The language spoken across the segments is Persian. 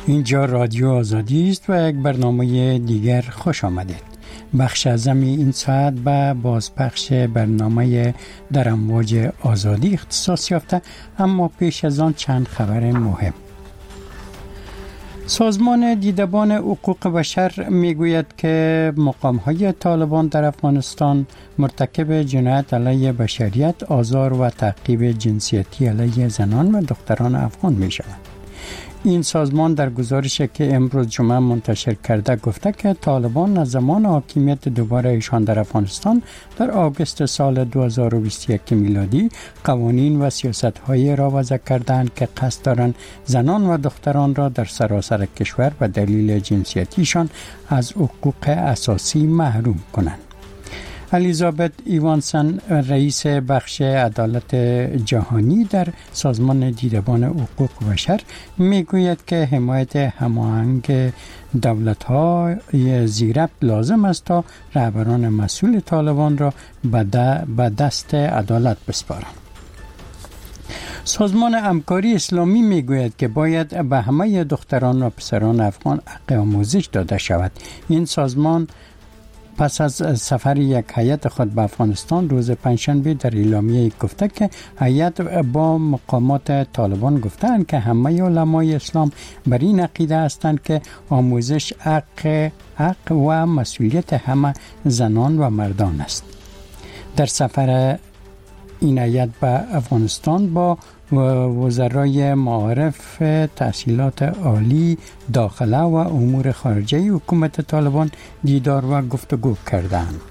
اینجا رادیو آزادی است و یک برنامه دیگر خوش آمدید. بخش اعظم این ساعت به بازپخش برنامه در امواج آزادی اختصاص یافته، اما پیش از آن چند خبر مهم. سازمان دیدبان حقوق بشر میگوید که مقام‌های طالبان در افغانستان مرتکب جنایت علیه بشریت، آزار و تعقیب جنسیتی علیه زنان و دختران افغان می‌شود. این سازمان در گزارشی که امروز جمعه منتشر کرده گفته که طالبان از زمان حاکمیت دوباره ایشان در افغانستان در آگوست سال 2021 میلادی قوانین و سیاست‌هایی را وضع کردند که قصد دارند زنان و دختران را در سراسر کشور به دلیل جنسیتیشان از حقوق اساسی محروم کنند. الیزابت ایوانسن، رئیس بخش عدالت جهانی در سازمان دیدبان حقوق بشر، میگوید که حمایت هماهنگ دولت‌های زیربط لازم است تا رهبران مسئول طالبان را به دست عدالت بسپارند. سازمان همکاری اسلامی میگوید که باید به همه دختران و پسران افغان حق آموزش داده شود. این سازمان پس از سفر یک هیئت خود به افغانستان روز پنجشنبه در اعلامیه گفته که هیئت با مقامات طالبان گفتند که همه علمای اسلام بر این عقیده هستند که آموزش حق و مسئولیت همه زنان و مردان است. در سفر این هیئت به افغانستان با وزرای معارف، تحصیلات عالی، داخله و امور خارجه حکومت طالبان دیدار و گفتگو کردند.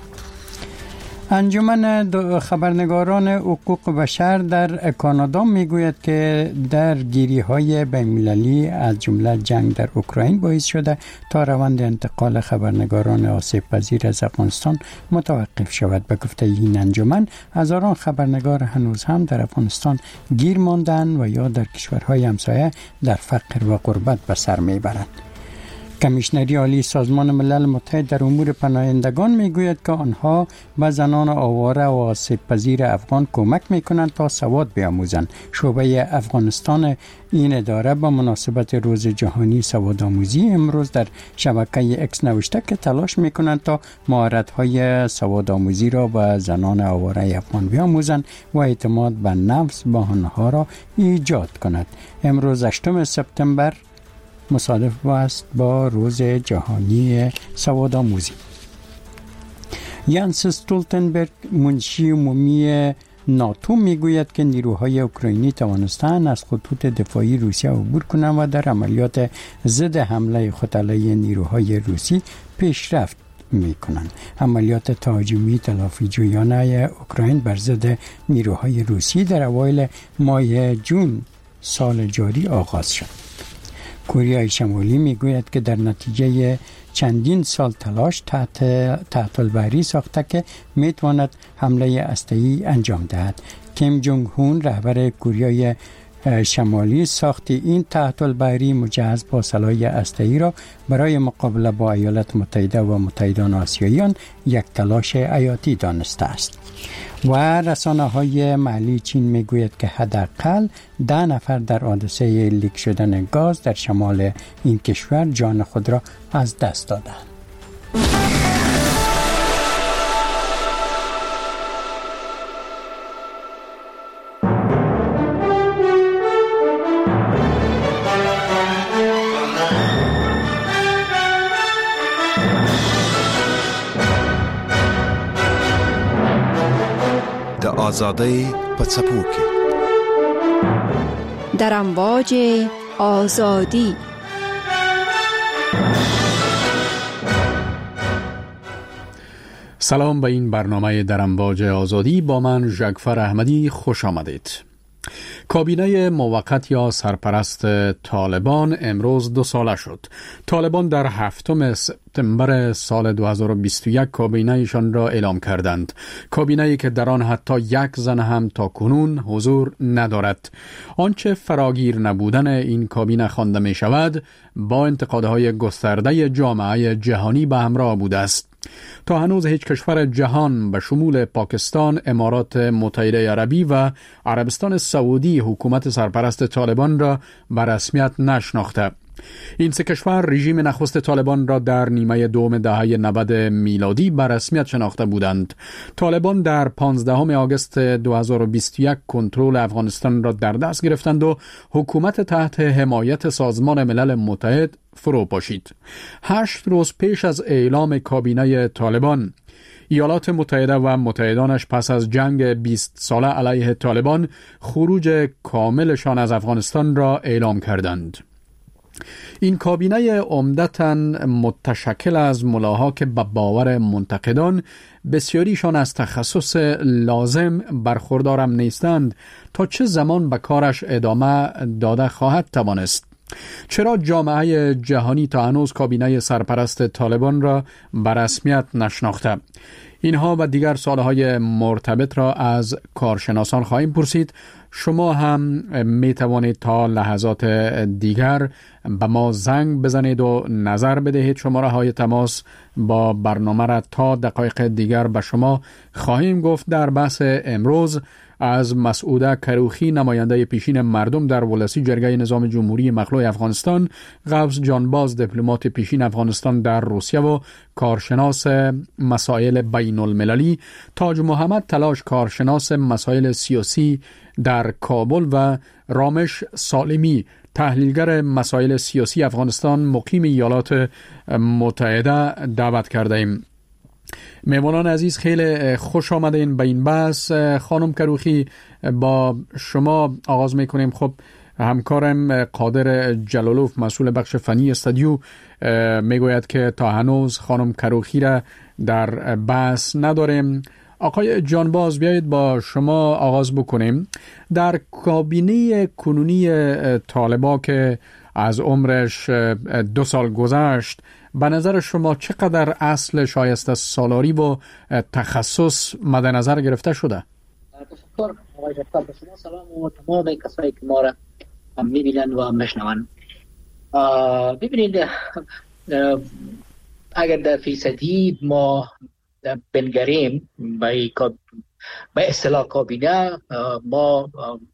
انجمن خبرنگاران حقوق بشر در کانادا میگوید که درگیری‌های بین‌المللی از جمله جنگ در اوکراین باعث شده تا روند انتقال خبرنگاران آسیب پذیر از افغانستان متوقف شود. به گفته این انجمن، هزاران خبرنگار هنوز هم در افغانستان گیر ماندند و یا در کشورهای همسایه در فقر و غربت به سر میبرند. کمیشنری عالی سازمان ملل متحد در امور پناهندگان میگوید که آنها به زنان آواره و آسیب پذیر افغان کمک میکنند تا سواد بیاموزند. شعبه افغانستان این اداره به مناسبت روز جهانی سواد آموزی امروز در شبکه اکس نوشته که تلاش میکنند تا مهارت‌های سواد آموزی را به زنان آواره افغان بیاموزند و اعتماد به نفس با آنها را ایجاد کند. امروز 8 سپتامبر مصادف است با روز جهانی سواد آموزی. یانس استولتنبرگ، منشی عمومی ناتو، میگوید که نیروهای اوکراینی توانستند از خطوط دفاعی روسیه عبور کنند و در عملیات ضد حمله خود علیه نیروهای روسی پیشرفت میکنند. عملیات تهاجمی تلافی جویانه اوکراین بر ضد نیروهای روسی در اوایل ماه جون سال جاری آغاز شد. کره شمالی میگوید که در نتیجه چندین سال تلاش تحت البری ساخته که میتواند حمله هسته‌ای انجام دهد. کیم جونگ هون، رهبر کره شمالی، ساخت این تحت البری مجهز با سلاح هسته‌ای را برای مقابله با ایالات متحده و متحدان آسیاییان یک تلاش حیاتی دانسته است. و رسانه‌های محلی چین میگوید که حداقل 10 نفر در حادثه لیک شدن گاز در شمال این کشور جان خود را از دست دادند. آزادی پڅپو کې در امواج آزادی. سلام به این برنامه در امواج آزادی. با من ژگفر احمدی خوش آمدید. کابینه موقت یا سرپرست طالبان امروز 2 ساله شد. طالبان در 7 سپتامبر سال 2021 کابینه ایشان را اعلام کردند. کابینه‌ای که در آن حتی یک زن هم تا کنون حضور ندارد. آنچه فراگیر نبودن این کابینه خوانده می شود با انتقادهای گسترده جامعه جهانی به همراه بوده است. تا هنوز هیچ کشور جهان به شمول پاکستان، امارات متحده عربی و عربستان سعودی حکومت سرپرست طالبان را به رسمیت نشناخته. این سه کشور رژیم نخست طالبان را در نیمه دوم دهه 90 میلادی به رسمیت شناخته بودند. طالبان در 15 آگوست 2021 کنترل افغانستان را در دست گرفتند و حکومت تحت حمایت سازمان ملل متحد فرو پاشید. 8 روز پیش از اعلام کابینه طالبان، ایالات متحده و متحدانش پس از جنگ 20 ساله علیه طالبان خروج کاملشان از افغانستان را اعلام کردند. این کابینه عمدتاً متشکل از ملاها که به باور منتقدان بسیاریشان از تخصص لازم برخوردارم نیستند، تا چه زمان به کارش ادامه داده خواهد توانست؟ چرا جامعه جهانی تا هنوز کابینه سرپرست طالبان را به رسمیت نشناخته؟ اینها و دیگر سوالهای مرتبط را از کارشناسان خواهیم پرسید. شما هم می توانید تا لحظات دیگر به ما زنگ بزنید و نظر بدهید. شماره های تماس با برنامه را تا دقایق دیگر به شما خواهیم گفت. در بحث امروز از مسعوده کروخی، نماینده پیشین مردم در ولسی جرگه نظام جمهوری مخلوع افغانستان، قوس جانباز، دیپلمات پیشین افغانستان در روسیه و کارشناس مسائل بین المللی، تاج محمد تلاش، کارشناس مسائل سیاسی در کابل و رامش سالمی، تحلیلگر مسائل سیاسی افغانستان، مقیم ایالات متحده دعوت کرده ایم. میوانان عزیز، خیلی خوش آمدین به این بحث. خانم کروخی، با شما آغاز میکنیم. خب همکارم قادر جلالوف، مسئول بخش فنی استودیو، میگوید که تا هنوز خانم کروخی را در بحث نداریم. آقای جانباز، بیایید با شما آغاز بکنیم. در کابینه کنونی طالبان که از عمرش 2 سال گذشت، به نظر شما چقدر اصل شایسته سالاری و تخصص مد نظر گرفته شده؟ تشکر آقای جعفر. به شما سلام و تمام کسایی که ما را میبینن و میشنون. ببینید، اگر در فیصدی ما بنگریم به اصطلاح کابینه، ما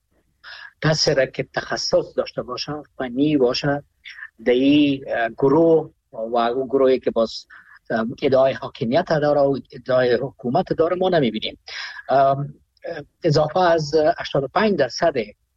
کسی را که تخصص داشته باشه، فنی باشه، در این گروه و اون گروهی که باز ادعای حاکمیت داره و ادعای حکومت داره ما نمیبینیم. اضافه از 85%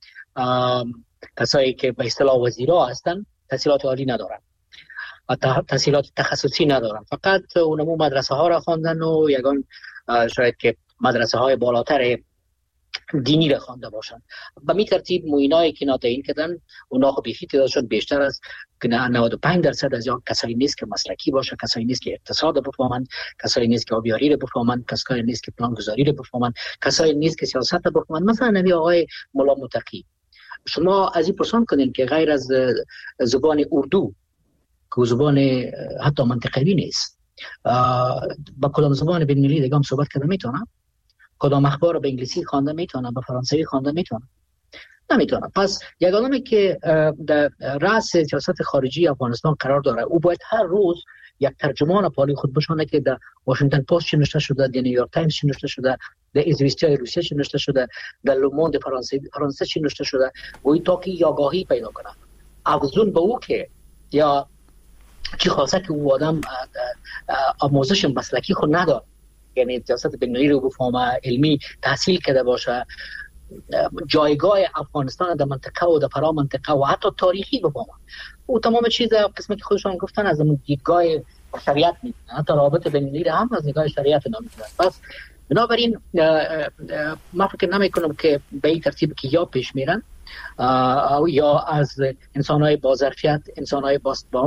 کسایی که به اصطلاح وزیرا هستن تحصیلات عالی ندارن و تحصیلات تخصصی ندارن، فقط اونمو مدرسه ها را خواندن و یگان شاید که مدرسه های بالاتر دینی را خوانده باشند. به می ترتیب موینایی که تعیین کردن اونا خب بیخی تعدادشون بیشتر از 95% از یا کسایی نیست که مسلکی باشه، کسایی نیست که اقتصاد بفهمن، کسایی نیست که آبیاری رو بفهمن، کسایی نیست که پلانگذاری رو بفهمن، کسایی نیست که سیاست رو بفهمن. مثلا نبی آقای مولا متقی، شما از این پرسان کنین که غیر از زبان اردو که زبان حتی منطقوی نیست، با کدام زبان بین المللی دیگه هم صحبت کرده میتونه؟ کدام اخبار رو به انگلیسی خوانده میتونه؟ به فرانسوی خوانده میتونه؟ نمیتونه. پس یگانه‌ای که در رأس سیاست خارجی افغانستان قرار داره، او باید هر روز یک ترجمان پالی خود بشونه که در واشنگتن پست چی نوشته شده، در نیویورک تایمز چی نوشته شده، در ایزویستیا روسیه چی نوشته شده، در لوموند فرانسه چی نوشته شده، و این تا که یاگاهی پیدا کنه. افزون به او که یا چی خواسته که او آدم آموزش مسلکی خود نداره، یعنی سیاست بین‌المللی رو بفهمه، علمی تحصیل کرده باشه، جایگاه افغانستان در منطقه و در فرا منطقه و حتی تاریخی بفهمه. او تمام چیز قسمتی خودشان گفتن از دیدگاه شریعت می‌بینن، حتی رابطه بین‌المللی هم از نگاه شریعت نمی‌بینن. پس بنابراین من فکر نمی‌کنم که به این ترتیب که یا پیش میرن یا از انسان‌های با ظرفیت، انسان‌های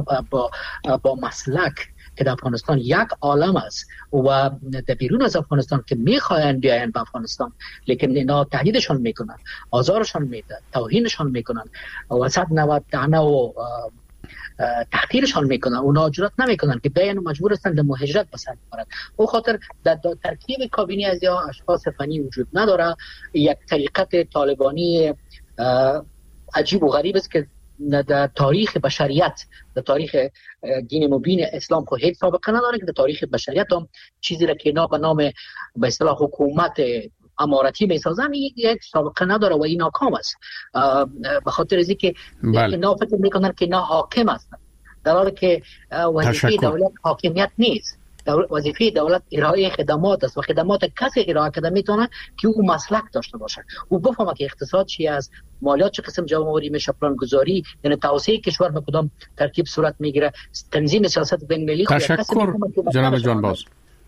با مسلک که در افغانستان یک عالم است و در بیرون از افغانستان که میخواین بیاین به افغانستان، لیکن اینا تهدیدشان میکنن، آزارشان میدن، توهینشان میکنن و 190 دانه و تحقیرشان میکنن. اونا جرات نمیکنن که بیان و مجبور هستن در مهاجرت به سر ببرن. او خاطر در ترکیب کابینه از یا اشخاص فنی وجود نداره. یک طریقت طالبانی عجیب و غریب است که در تاریخ بشریت، در تاریخ دین مبین اسلام خود هیچ سابقه نداره که در تاریخ بشریت هم چیزی را که اینا به نام به اصطلاح حکومت اماراتی میسازن یک سابقه نداره و این ناکام است. به خاطر از اینکه اینا فکر میکنن که اینا حاکم هستن، در حالی که وظیفه دولت حاکمیت نیست. وظیفه دولت ارائه خدمات است و خدمات کسی ارائه کرده میتونه که او مسلک داشته باشه، او بفهمه که اقتصاد چی است، مالیات چه قسم جمع آوری میشه، پلان گذاری، یعنی توسعه کشور به کدام ترکیب صورت میگیره، تنظیم سیاست بین المللی. تشکر جناب جانباز.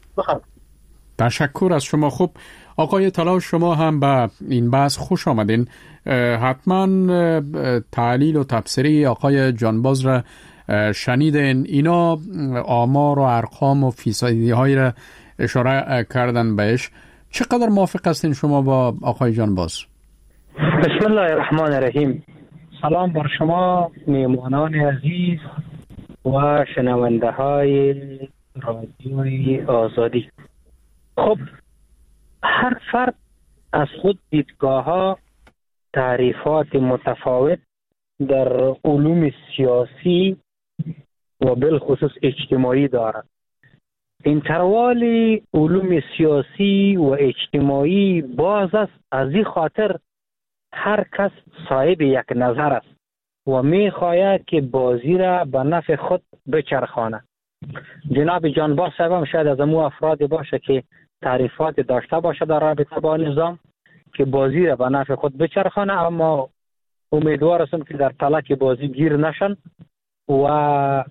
تشکر از شما. خب آقای طلا، شما هم به این بحث خوش آمدین. حتما تحلیل و تفسیری آقای جانباز را شنیدین. اینا آمار و ارقام و فیصدی های را اشاره کردن بهش. چقدر موافق هستین شما با آقای جانباز؟ بسم الله الرحمن الرحیم. سلام بر شما میهمانان عزیز و شنونده های رادیوی آزادی. خب هر فرد از خود دیدگاه ها تعریفات متفاوت در علوم سیاسی و بالخصوص اجتماعی دارد. انتروال علوم سیاسی و اجتماعی باز است، از این خاطر هر کس صاحب یک نظر است و می خواهد که بازی را به نفع خود بچرخاند. جناب جانباز صاحب هم شاید از امو افراد باشه که تعریفات داشته باشه در رابطه با نظام که بازی را به نفع خود بچرخانه، اما امیدوار هستم که در تلک بازی گیر نشن و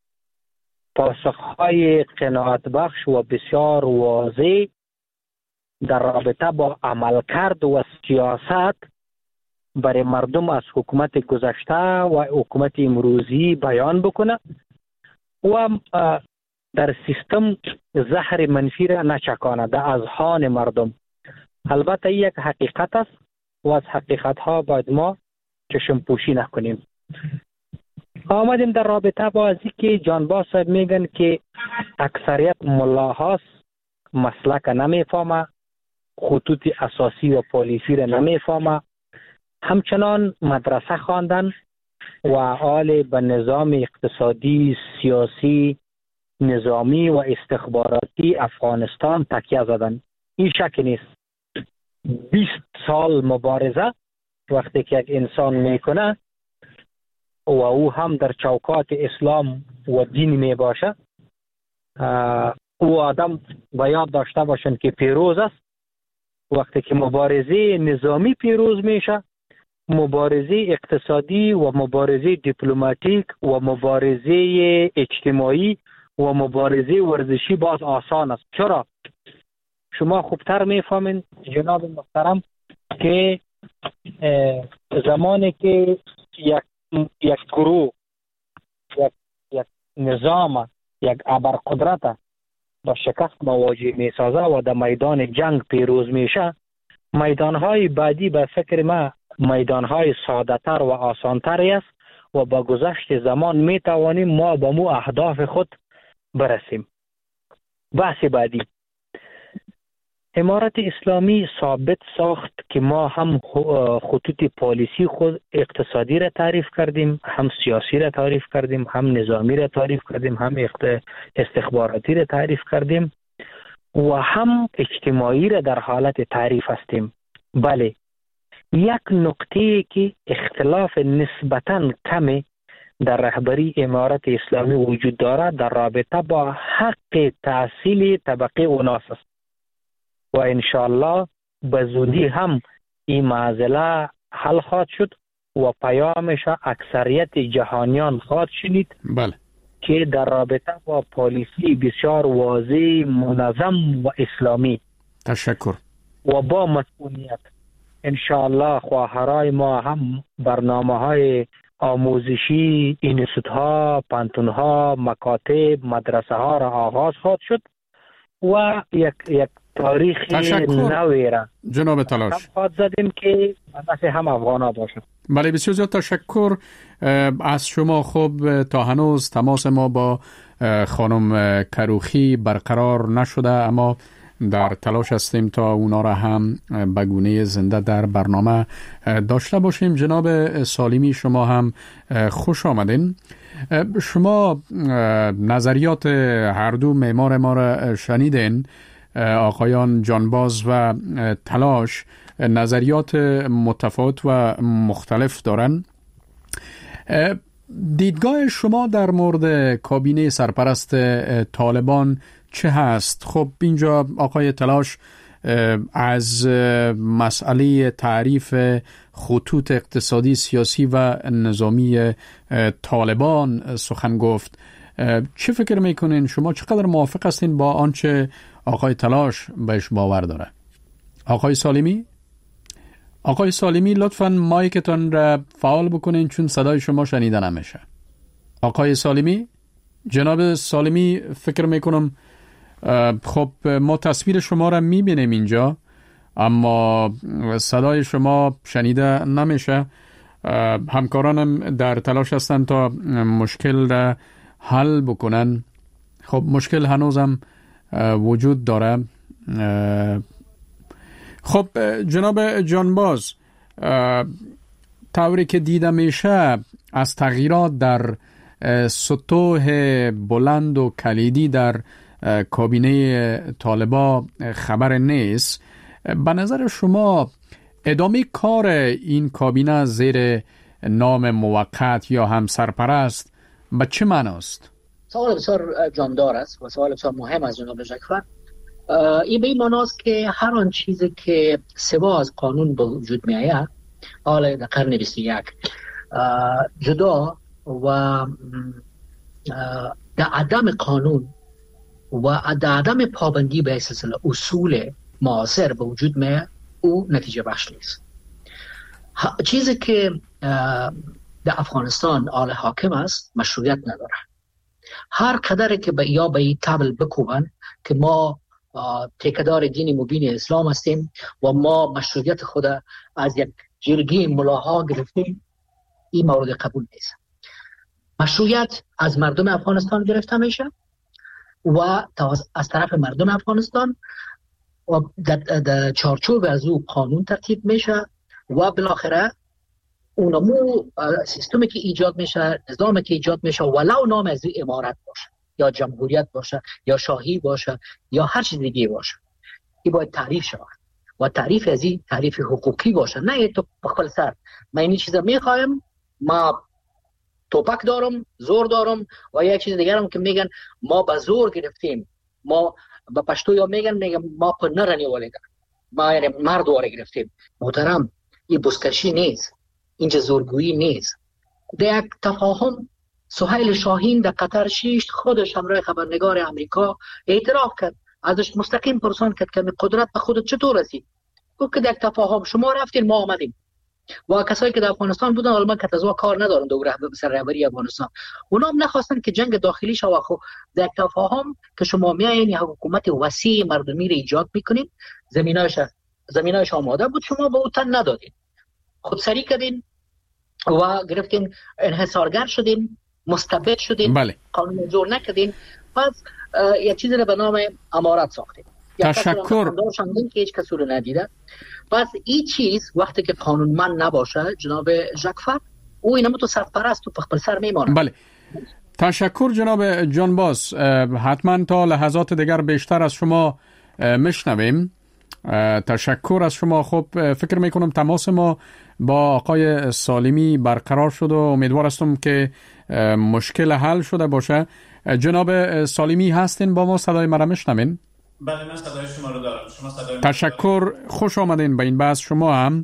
پاسخهای قناعت بخش و بسیار واضح در رابطه با عملکرد و سیاست برای مردم از حکومت گذشته و حکومت امروزی بیان بکنه و در سیستم زهر منفی را نچکانه در اذهان مردم. البته یک حقیقت است و از حقیقت ها باید ما چشم پوشی نکنیم. آمدیم در رابطه با ازی که جانباز صاحب میگن که اکثریت ملاهاست مسلک نمیفهمه، خطوط اساسی و پالیسی را نمیفهمه، همچنان مدرسه خواندن و حال به نظام اقتصادی، سیاسی، نظامی و استخباراتی افغانستان تکیه زدن. این شک نیست. 20 سال مبارزه وقتی که یک انسان میکنه و او هم در چوکات اسلام و دین می باشه، او آدم باید داشته باشن که پیروز است. وقتی که مبارزه نظامی پیروز میشه، مبارزه اقتصادی و مبارزه دیپلماتیک و مبارزه اجتماعی و مبارزه ورزشی باز آسان است. چرا؟ شما خوبتر میفهمین جناب محترم که زمانی که یک گروه، یک نظام، یک ابرقدرت با شکست مواجه میسازه و در میدان جنگ پیروز میشه، میدانهای بعدی به فکر ما میدانهای ساده‌تر و آسانتری است و با گذشت زمان میتوانیم ما به مو اهداف خود برسیم. بحث بعدی، امارت اسلامی ثابت ساخت که ما هم خطوط پالیسی خود اقتصادی را تعریف کردیم، هم سیاسی را تعریف کردیم، هم نظامی را تعریف کردیم، هم استخباراتی را تعریف کردیم و هم اجتماعی را در حالت تعریف هستیم. بله، یک نقطه که اختلاف نسبتاً کمی در رهبری امارت اسلامی وجود دارد در رابطه با حق تحصیل طبقه اوناس است و انشاءالله به زودی هم این معضله حل خواهد شد و پیامش اکثریت جهانیان خواهد شنید. بله. که در رابطه با پالیسی بسیار واضح، منظم و اسلامی تشکر و با مسئولیت انشاءالله خواهرای ما هم برنامه‌های آموزشی، اینستیتوت‌ها، پانتون‌ها، مکاتب، مدرسه‌ها را آغاز خواهد شد و یک تاریخ نوی را جناب تلاش خواهد زدیم که نفع هم افغانا باشد. بله، بسیار زیاد تشکر از شما. خب تا هنوز تماس ما با خانم کروخی برقرار نشده، اما در تلاش هستیم تا اونا را هم به گونه زنده در برنامه داشته باشیم. جناب سالمی، شما هم خوش آمدین. شما نظریات هر دو معمار ما را شنیدین. آقایان جانباز و تلاش نظریات متفاوت و مختلف دارن. دیدگاه شما در مورد کابینه سرپرست طالبان چه هست؟ خب اینجا آقای تلاش از مسئله تعریف خطوط اقتصادی، سیاسی و نظامی طالبان سخن گفت. چه فکر میکنین شما؟ چقدر موافق هستین با آنچه آقای تلاش بهش باور داره؟ آقای سالمی لطفاً مایکتان را فعال بکنین چون صدای شما شنیده نمیشه. آقای سالمی، جناب سالمی، فکر میکنم خب ما تصویر شما را میبینیم اینجا اما صدای شما شنیده نمیشه. همکارانم در تلاش هستند تا مشکل را حل بکنن. خب مشکل هنوزم وجود داره. خب جناب جانباز، طوری که دیده میشه از تغییرات در سطوح بلند و کلیدی در کابینه طالبا خبر نیست. به نظر شما ادامه کار این کابینه زیر نام موقت یا هم سرپرست به چه معناست؟ سوال بسیار جاندار است و سوال بسیار مهم از جناب ژاکفر. این به این معناست که هر آن چیزی که سوا از قانون به وجود می آید حالا در قرن 21 جدا و در عدم قانون و در عدم پابندی به سلسله اصول معاصر به وجود می آید، او نتیجه بخش نیست. چیزی که در افغانستان آل حاکم است مشروعیت نداره. هر قدر که یا به این تبل بکوبن که ما تکدار دین مبین اسلام هستیم و ما مشروعیت خود از یک جرگه ملاها گرفتیم، این مورد قبول نیست. مشروعیت از مردم افغانستان گرفته میشه و از طرف مردم افغانستان و در چارچوب از او قانون ترتیب میشه و بالاخره اونمو سیستمی که ایجاد میشه، نظامی که ایجاد میشه، ولو نام از این امارت باشه یا جمهوریت باشه یا شاهی باشه یا هر چیز دیگه باشه، این باید تعریف شود و تعریف از این تعریف حقوقی باشه، نه تو بخبل سر من این چیزا میخوایم، ما توپک دارم، زور دارم و یک چیز دیگر هم که میگن ما به زور گرفتیم، ما به پشتو یا میگن ما پر نرنی ولیدن، ما یعنی مرد واره گرفتیم. محترم، این بزکشی نیست، اینجا زورگویی نیست. در یک تفاهم سهیل شاهین در قطر 6 خودش همراه خبرنگار امریکا اعتراف کرد، ازش مستقیم پرسان کرد که قدرت به خودت چطور رسید؟ گفت که در یک تفاهم شما رفتین ما آمدیم و کسایی که در افغانستان بودن الان که از کار ندارن دور سر رهبری افغانستان، اونا هم نخواستن که جنگ داخلی شود. خب در یک تفاهم که شما میایین یک حکومت وسیع مردمی رو ایجاد میکنین، زمینایش آماده بود، شما به او تن ندادین، خودسری کردین و گرفتین، انحصارگر شدین، مستبد شدین. بله. قانون زور نکردین، پس یک چیزی رو به نام امارت ساختین. تشکر. که هیچ کسی رو ندیده. پس این چیز وقتی که قانونمند نباشه جناب ژاکفر، او اینم تو سرپرست و پخپل سر میمانه. بله. تشکر جناب جانباز. حتما تا لحظات دیگر بیشتر از شما میشنویم. تشکر از شما. خب فکر میکنم تماس ما با آقای سالمی برقرار شد و امیدوار هستم که مشکل حل شده باشه. جناب سالمی هستین با ما؟ صدای مرا میشنوین؟ بله، من صدای شما رو دارم. شما صدای تشکر، خوش آمدین به این بحث. شما هم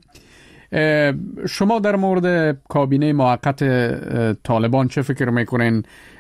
شما در مورد کابینه موقت طالبان چه فکر میکنین؟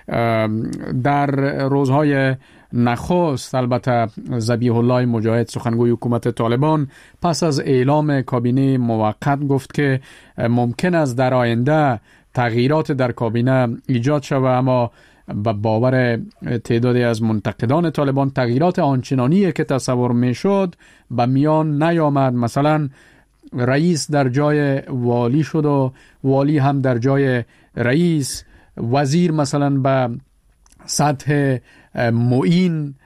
در روزهای نخست البته ذبیح الله مجاهد سخنگوی حکومت طالبان پس از اعلام کابینه موقت گفت که ممکن است در آینده تغییرات در کابینه ایجاد شود، اما به باور تعدادی از منتقدان طالبان تغییرات آنچنانی که تصور میشد به میان نیامد. مثلا رئیس در جای والی شد و والی هم در جای رئیس، وزیر مثلا به سطح معین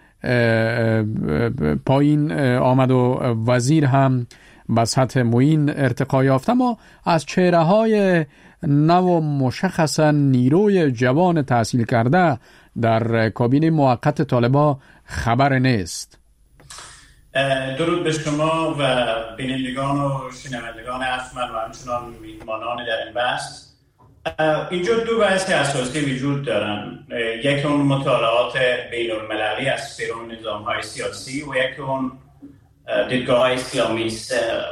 پایین آمد و وزیر هم به سطح معین ارتقا یافت، اما از چهره های نو مشخصا نیروی جوان تحصیل کرده در کابینه موقت طالبان خبر نیست. درود به شما و بینندگان و شنوندگان ارجمند و همچنان میهمانان در این بحث. اینجا دو بحث اساسی وجود دارن، یکی اون مطالعات بین المللی از سیرون نظام‌های سیاسی و یکی اون دیدگاه اسلامی است.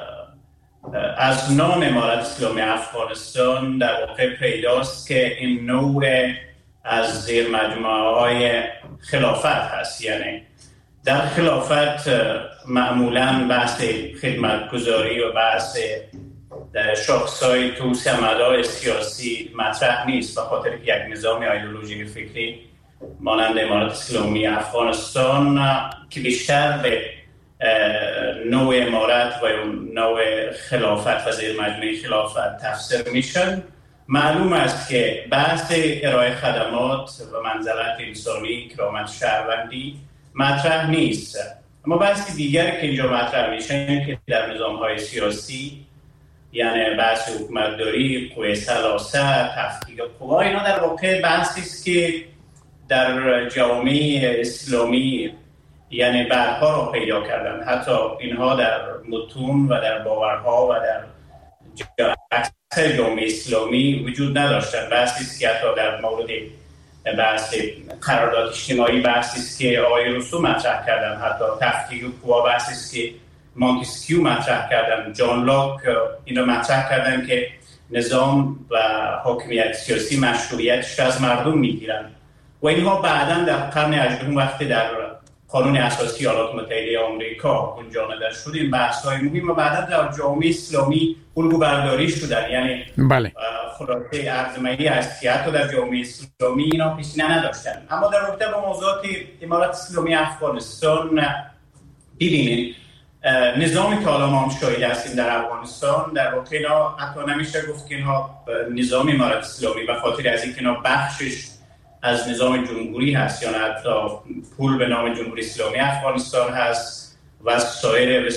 از نام امارت اسلامی افغانستان در واقع پیداست که این نوع از زیر مجموعه‌های خلافت هست. یعنی در خلافت معمولاً بحث خدمتگزاری و بحث شاخص‌های توسعه‌مدار سیاسی مطرح نیست، به خاطر که یک نظام ایدئولوژی فکری مانند امارت اسلامی افغانستان که بیشتر به نوع امارت و نوع خلافت و زیر مجموعه خلافت تفسیر میشن، معلوم است که بحث ارائه خدمات و منزلت انسانی، کرامت شهروندی مطرح نیست. اما بحث دیگری که اینجا مطرح میشه که در نظام‌های سیاسی، یعنی بحث حکومتداری، قوه ثلاثه، تفکیک قوا، اینا در واقع بحثی است که در جامعه اسلامی یعنی بعدها را پیدا کردن. حتی اینها در متون و در باورها و در اکثر جامعه اسلامی وجود نداشتن. بحثی است که حتی در مورد بحث قرارداد اجتماعی بحثی است که آقای روسو مطرح کردن، حتی تفکیک قوا بحثی است که مونتسکیو مطرح کردن، جان لاک اینا مطرح کردن که نظام و حاکمیت سیاسی مشروعیتش از مردم میگیرن و اینها بعداً در قرن 18 وقتی در قانون اساسی ایالات متحده آمریکا گنجانده شد، این بحث‌های مهم و بعدا در جامعه اسلامی الگو برداری شدن. یعنی بله، خلاصه ارزمایی است که حتی در جامعه اسلامی اینا پیشینه نداشتن. اما در رابطه با موضوعات امارت اسلامی افغانستان ببینید، نظامی که حالا ما هم شاهد هستیم در افغانستان، در واقع اینا حتی نمیشه گفت که اینها نظام امارت اسلامی به خاطر از اینکه اینا بخشش از نظام جمهوری هست یا حتی پول به نام جمهوری اسلامی افغانستان هست و سایر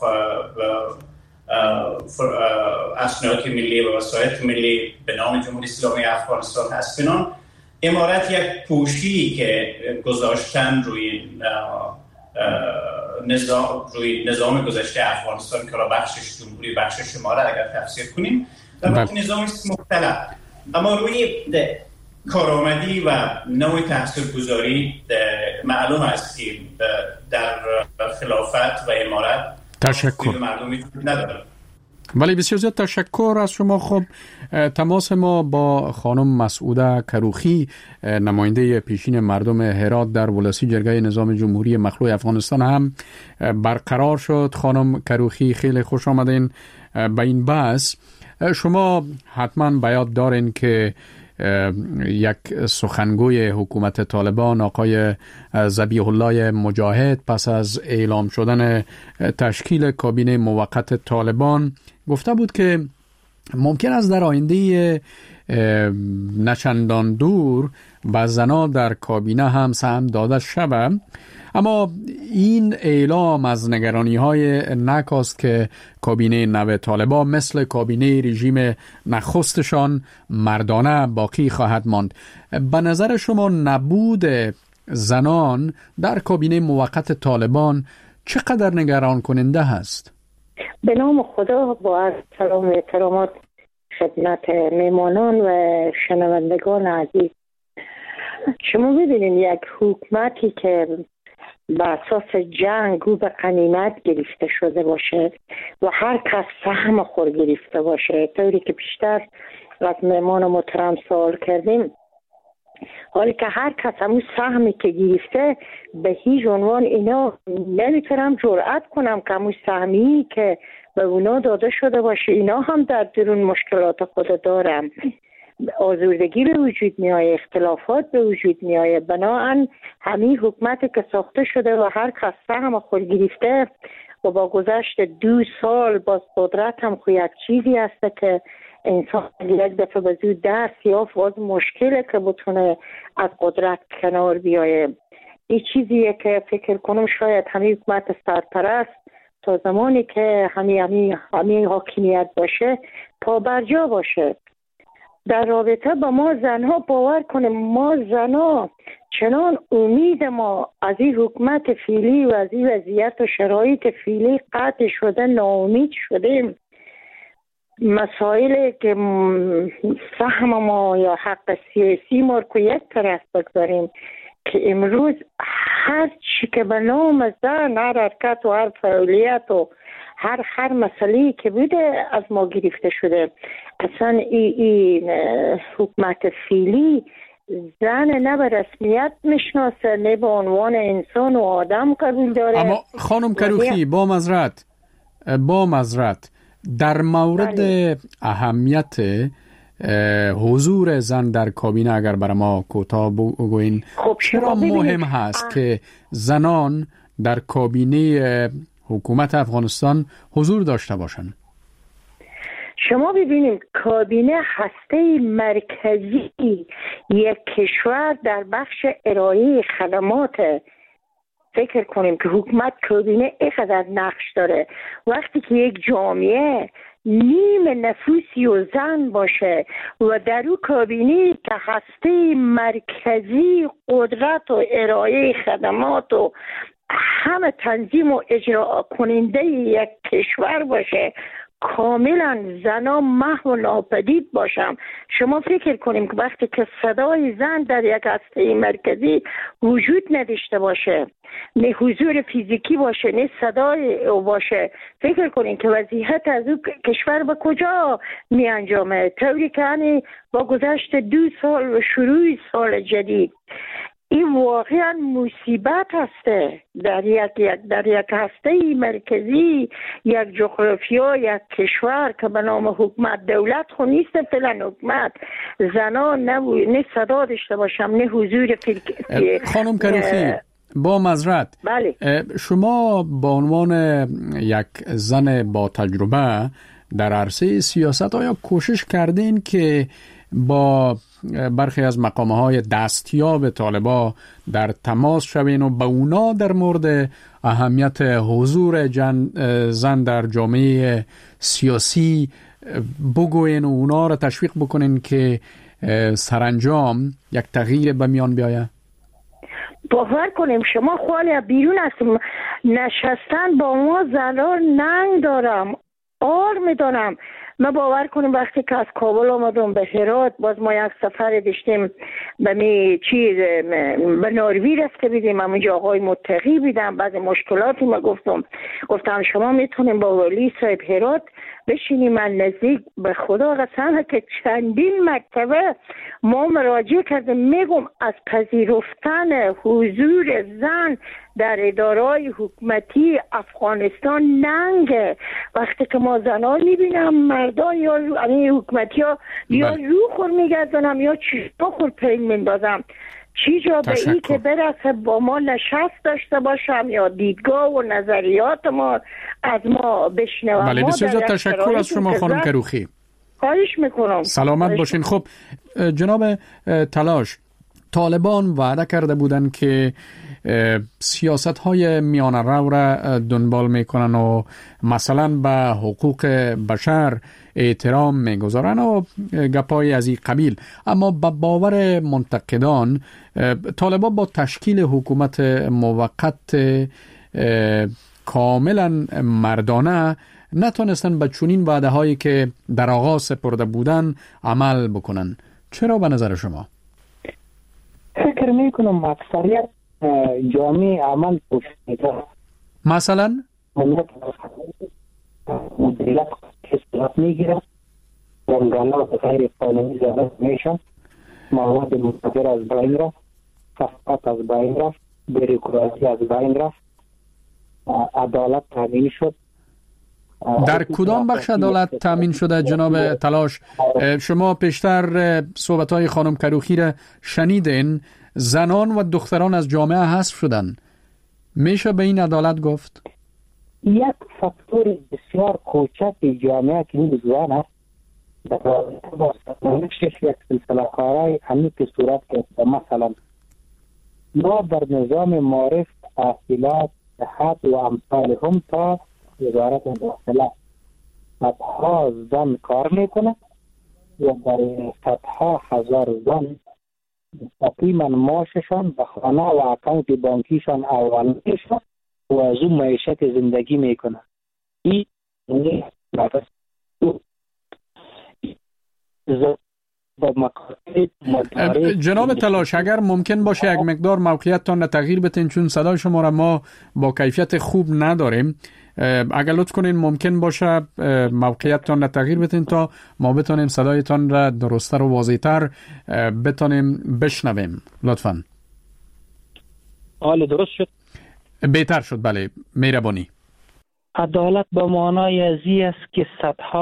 اسناد ملی و وسایط ملی به نام جمهوری اسلامی افغانستان هست. بنان امارت یک پوشی که گذاشتن روی نظام گذشته افغانستان که را بخشش جمهوری بخشش امارت اگر تفسیر کنیم در واقع نظام مختلف، اما روی کارآمدی و نوع تاثیرگذاری معلوم است که در خلافت و امارت تشکر مردمی نداره. ولی بسیار زیاد تشکر از شما. خب تماس ما با خانم مسعوده کروخی، نماینده پیشین مردم هرات در ولسی جرگه نظام جمهوری مخلوع افغانستان هم برقرار شد. خانم کروخی خیلی خوش آمدین به این بحث. شما حتما به یاد دارین که یک سخنگوی حکومت طالبان آقای ذبیح الله مجاهد پس از اعلام شدن تشکیل کابینه موقت طالبان گفته بود که ممکن است در آینده نچندان دور به زنها در کابینه هم سهم داده شود. اما این اعلام از نگرانی‌های نکاست که کابینه نو طالبان مثل کابینه رژیم نخستشان مردانه باقی خواهد ماند. به نظر شما نبود زنان در کابینه موقت طالبان چقدر نگران کننده هست؟ به نام خدا با عرض سلام و احترامات خدمت میمانان و شنوندگان عزیز. شما ببینید یک حکومتی که به اساس جنگ و به غنیمت گرفته شده باشه و هر کس سهم خود گرفته باشه، طوری که بیشتر از میمان محترم سوال کردیم، حالی که هر کس همون سهمی که گرفته به هیچ عنوان اینا نمیتونم جرأت کنم که همون سهمی که به اونا داده شده باشه اینا هم در درون مشکلات خود دارم، آزردگی به وجود میآید، اختلافات به وجود میآید. بنابراین همین حکومتی که ساخته شده و هر کس سهم خود گرفته و با گذشت 2 سال باز قدرت هم خود یک چیزی هست که انسان یک دفعه به زود دست یافت، باز مشکله که بتونه از قدرت کنار بیایه. این چیزیه که فکر کنم شاید همین حکومت سرپرست تا زمانی که همین حاکمیت باشه پا برجا باشه. در رابطه با ما زنها باور کنیم، ما زنها چنان امید ما از این حکومت فعلی و از این وضعیت و شرایط فعلی قطع شده، ناامید شدیم. مسائل که فهم ما یا حق سیاسی ما رو یک طرف بگذاریم که امروز هر چی که به نام زن، هر حرکت و هر فعالیت و هر مسئله که بوده از ما گرفته شده. اصلا این حکومت فعلی زن نه به رسمیت میشناسه، نه به عنوان انسان و آدم قبول داره. اما خانم کروخی با معذرت در مورد اهمیت حضور زن در کابینه اگر برای ما کوتاه بگوین، خب چرا مهم هست که زنان در کابینه حکومت افغانستان حضور داشته باشند؟ شما ببینید کابینه هسته مرکزی یک کشور در بخش ارائه خدمات. فکر کنیم که حکومت کابینه اینقدر نقش داره. وقتی که یک جامعه نیم نفوسی و زن باشه و در اون کابینه که هسته مرکزی قدرت و ارائه خدمات و همه تنظیم و اجرا کننده یک کشور باشه، کاملا زنا محو و ناپدید باشم. شما فکر کنیم که وقتی که صدای زن در یک هسته مرکزی وجود نداشته باشه، نه حضور فیزیکی باشه، نه صدای او باشه، فکر کنیم که وضعیت از او کشور به کجا می انجامه؟ طوری که با گذشت 2 سال و شروع سال جدید این واقعا مصیبت هسته در یک هسته مرکزی، یک جغرافیا، یک کشور که به نام حکومت. دولت خود نیست فعلا حکومت. زنان نه صدا داشته باشم، نه حضور خانم کروخی با معذرت، بله. شما به عنوان یک زن با تجربه در عرصه سیاست آیا کوشش کردین که با برخی از مقامهای دستیاب طالبا در تماس شوین و به اونا در مورد اهمیت حضور زن در جامعه سیاسی بگوین و اونا را تشویق بکنین که سرانجام یک تغییر به میان بیاید؟ باور کنیم شما خواهی بیرون هستیم نشستن با ما زنان ننگ دارم، آر میدانم. ما باور کنیم وقتی که از کابل آمدم به هرات، باز ما یک سفر داشتیم به ناروی رفته بیدیم، همونجا آقای متقی بیدم، بعض مشکلاتی ما گفتم شما میتونیم با ولی صاحب هرات بشینیم. من نزدیک به خدا قسم که چندین مرتبه ما مراجعه کردیم، میگم از پذیرفتن حضور زن در ادارهای حکومتی افغانستان ننگه. وقتی که ما زنان میبینم مردان یا حکومتی ها یا رو خور میگردنم یا چیزا خور پین میندازم، چی جا به این که برسه با ما نشست داشته باشم یا دیدگاه و نظریات ما از ما بشنوم. بله بسیار تشکر از شما خانم کروخی، خواهش میکنم. سلامت باشین. خب جناب تلاش، طالبان وعده کرده بودن که سیاست های میان رو را دنبال میکنن و مثلا به حقوق بشر احترام میگذارن و گپای از این قبیل، اما به باور منتقدان طالبان با تشکیل حکومت موقت کاملا مردانه نتونستن به چنین وعده هایی که در آغاز سپرده بودن عمل بکنن. چرا به نظر شما؟ فکر میکنم اکثریت جامعه عمل پوشیده. مثلا مدیریت کسبت میگیره، جنگلات غیر قانونی زده میشن، مواد مخدر از بین رفت، کسبت از بین رفت، بروکراسی از بین رفت، عدالت تامین شد. در کدام بخش عدالت تامین شده جناب تلاش؟ شما پیشتر صحبت‌های خانم کروخی را شنیدین، زنان و دختران از جامعه حذف شدن. میشه به این عدالت گفت؟ یک فاکتور بسیار کوچک جامعه که این زن است در رابطه با سرنوشتش یک سلسله کارهای همین که صورت گرفته. مثلا ما در نظام معارف، تحصیلات، صحت و امثال هم تا وزارت داخله صدها زن کار میکنه و در صدها هزار زن تقریبا معاششان به خانه و اکانت بانکیشان اول میشه و از اون معیشت زندگی میکنه. این جناب تلاش، اگر ممکن باشه یک مقدار موقعیتتان را تغییر بتین، چون صدای شما را ما با کیفیت خوب نداریم. اگر لطف کنین ممکن باشه موقعیتتان را تغییر بتین تا ما بتونیم صدایتان را درست‌تر و واضح‌تر بتونیم بشنویم. لطفاً. حال درست شد؟ بهتر شد، بله، مهربانی. عدالت به معنای ازی است که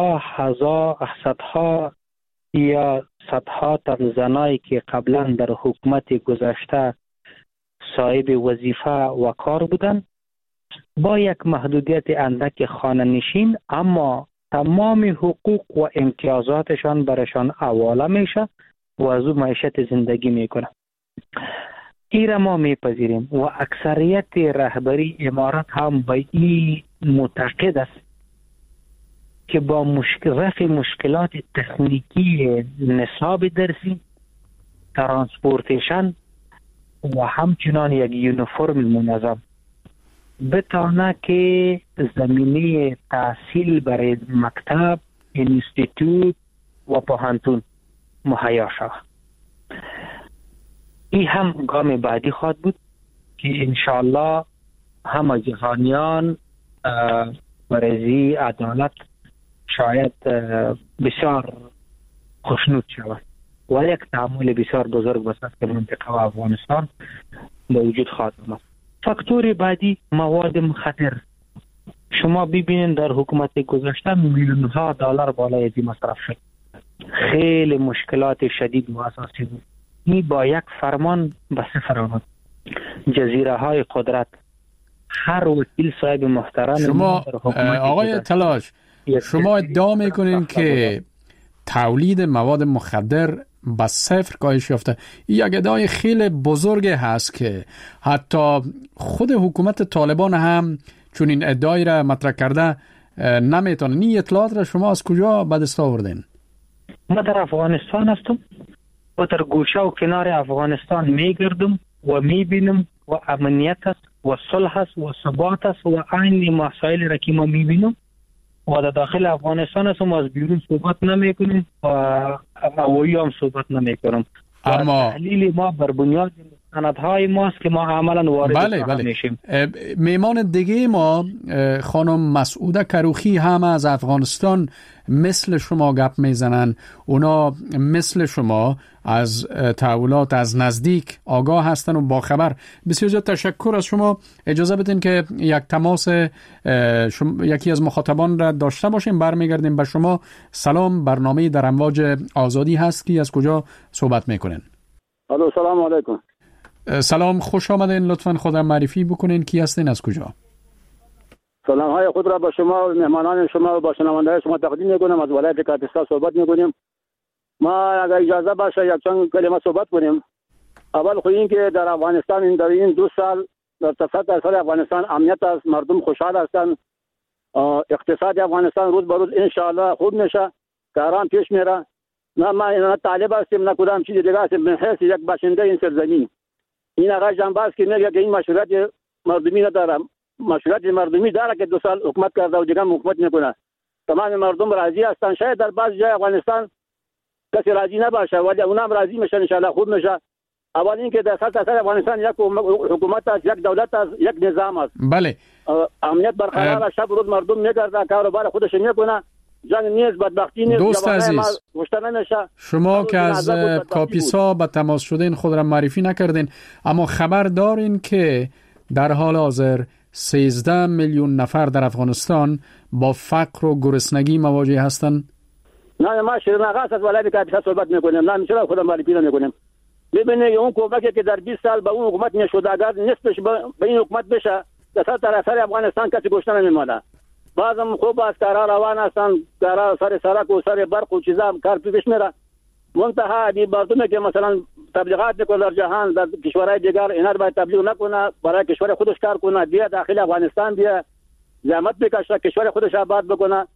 صدها یا صدها تن زنایی که قبلا در حکومت گذشته صاحب وظیفه و کار بودند با یک محدودیت اندک خانه نشین، اما تمام حقوق و امتیازاتشان برشان حواله میشه و از او معیشت زندگی میکنه. این را ما میپذیریم و اکثریت رهبری امارات هم به این معتقد است که با رفع مشکلات تکنیکی نصاب درسی، ترانسپورتیشن و همچنان یک یونیفرم منظم بتانه که زمینه تحصیل برای مکتب، انستیتوت و پوهنتون مهیا شود. این هم گام بعدی خواهد بود که انشاءالله همه جهانیان برای عدالت شاید بسیار خوشنود شود و یک تعامل بسیار بزرگ بسید که منطقه و افغانستان به وجود خواهد آمد. فاکتور بعدی مواد مخدر. شما ببینید در حکومت گذشته میلیون‌ها دلار بالای از این مصرف شد. خیلی مشکلات شدید و اساسی بود. این با یک فرمان به صفر آمد. جزیره های قدرت. هر وکیل صاحب محترم شما آقای تلاش، شما ادعا میکنین که تولید مواد مخدر به صفر کاهش یافته. این یک ادعای خیلی بزرگ هست که حتی خود حکومت طالبان هم چون این ادعای را مطرح کرده نمیتونه. این اطلاعات را شما از کجا به دست آوردین؟ ما در افغانستان هستم و در گوشه و کنار افغانستان میگردم و میبینم و امنیت است و صلح است و ثبات است و عین مسائل را که ما میبینم و در داخل افغانستان هستم، از بیرون صحبت نمیکنم و اوایی هم صحبت نمیکنم. اما تحلیل ما بر بنیاد سندهای ماست که ما عملا وارد میشیم. میمان دیگه ما خانم مسعوده کروخی هم از افغانستان مثل شما گپ میزنن. اونا مثل شما از تحولات از نزدیک آگاه هستن و باخبر. بسیار زیاد تشکر از شما. اجازه بدین که یک تماس یکی از مخاطبان را داشته باشیم، برمیگردیم به شما. سلام، برنامه در امواج آزادی هست که از کجا صحبت میکنین؟ الو، سلام علیکم. سلام، خوش آمدین. لطفاً خودم معرفی بکنین، کی هستین، از کجا؟ سلام های خود را با شما و مهمانان شما و با شنوندگان شما تقدیم میکنم. از ولایت کاپیسا صحبت میکنیم. ما اگر اجازه باشه یک چند کلمه صحبت کنیم. اول خو این که در افغانستان در این 2 سال در 100% افغانستان امنیت است، مردم خوشحال هستند، اقتصاد افغانستان روز به روز ان شاء الله خوب میشه، کاران پیش میره. نه ما طالب هستیم نه کدام چیز دیگه هستیم، به حیث یک باشنده این سرزمین. این آقای جنباز که میگه که این مشروعیت مردمی نداره، مشروعیت مردمی داره که 2 سال حکومت کرده و دیگه حکومت نکنه. تمام مردم راضی هستن. شاید در بعض جای افغانستان کسی راضی نباشه ولی اونم راضی میشن ان شاء الله خوب میشه. اول اینکه در سطح افغانستان یک حکومت است، یک دولت است، یک نظام است. بله. امنیت برقرار، شب روز مردم میگرده، کاروبار خودش میکنه. جنگ نیست، بدبختی نیست. دوست عزیز، شما که از کاپیسا به تماس شدین خود را معرفی نکردین، اما خبر دارین که در حال حاضر 13 میلیون نفر در افغانستان با فقر و گرسنگی مواجه هستند؟ نه، ما شیرناغاس از ولایت کاپیسا صحبت میکنیم. نه میشه خودم معرفی نمیکنیم. ببینید اون کوبکی که در 20 سال به اون حکومت نشد، اگر نصفش به این حکومت بشه، در سر افغانستان کسی گوش نمیمونه. بعضم خوب از کارا روان هستن، کارا سر سرک و سر برق و چیزا کار پیش میره. منتها دی مردمی که مثلا تبلیغات میکنه در جهان، در کشورهای دیگر، اینا رو باید تبلیغ نکنه، برای کشور خودش کار کنه، بیا داخل افغانستان بیا زحمت بکشه، کشور خودش آباد بکنه.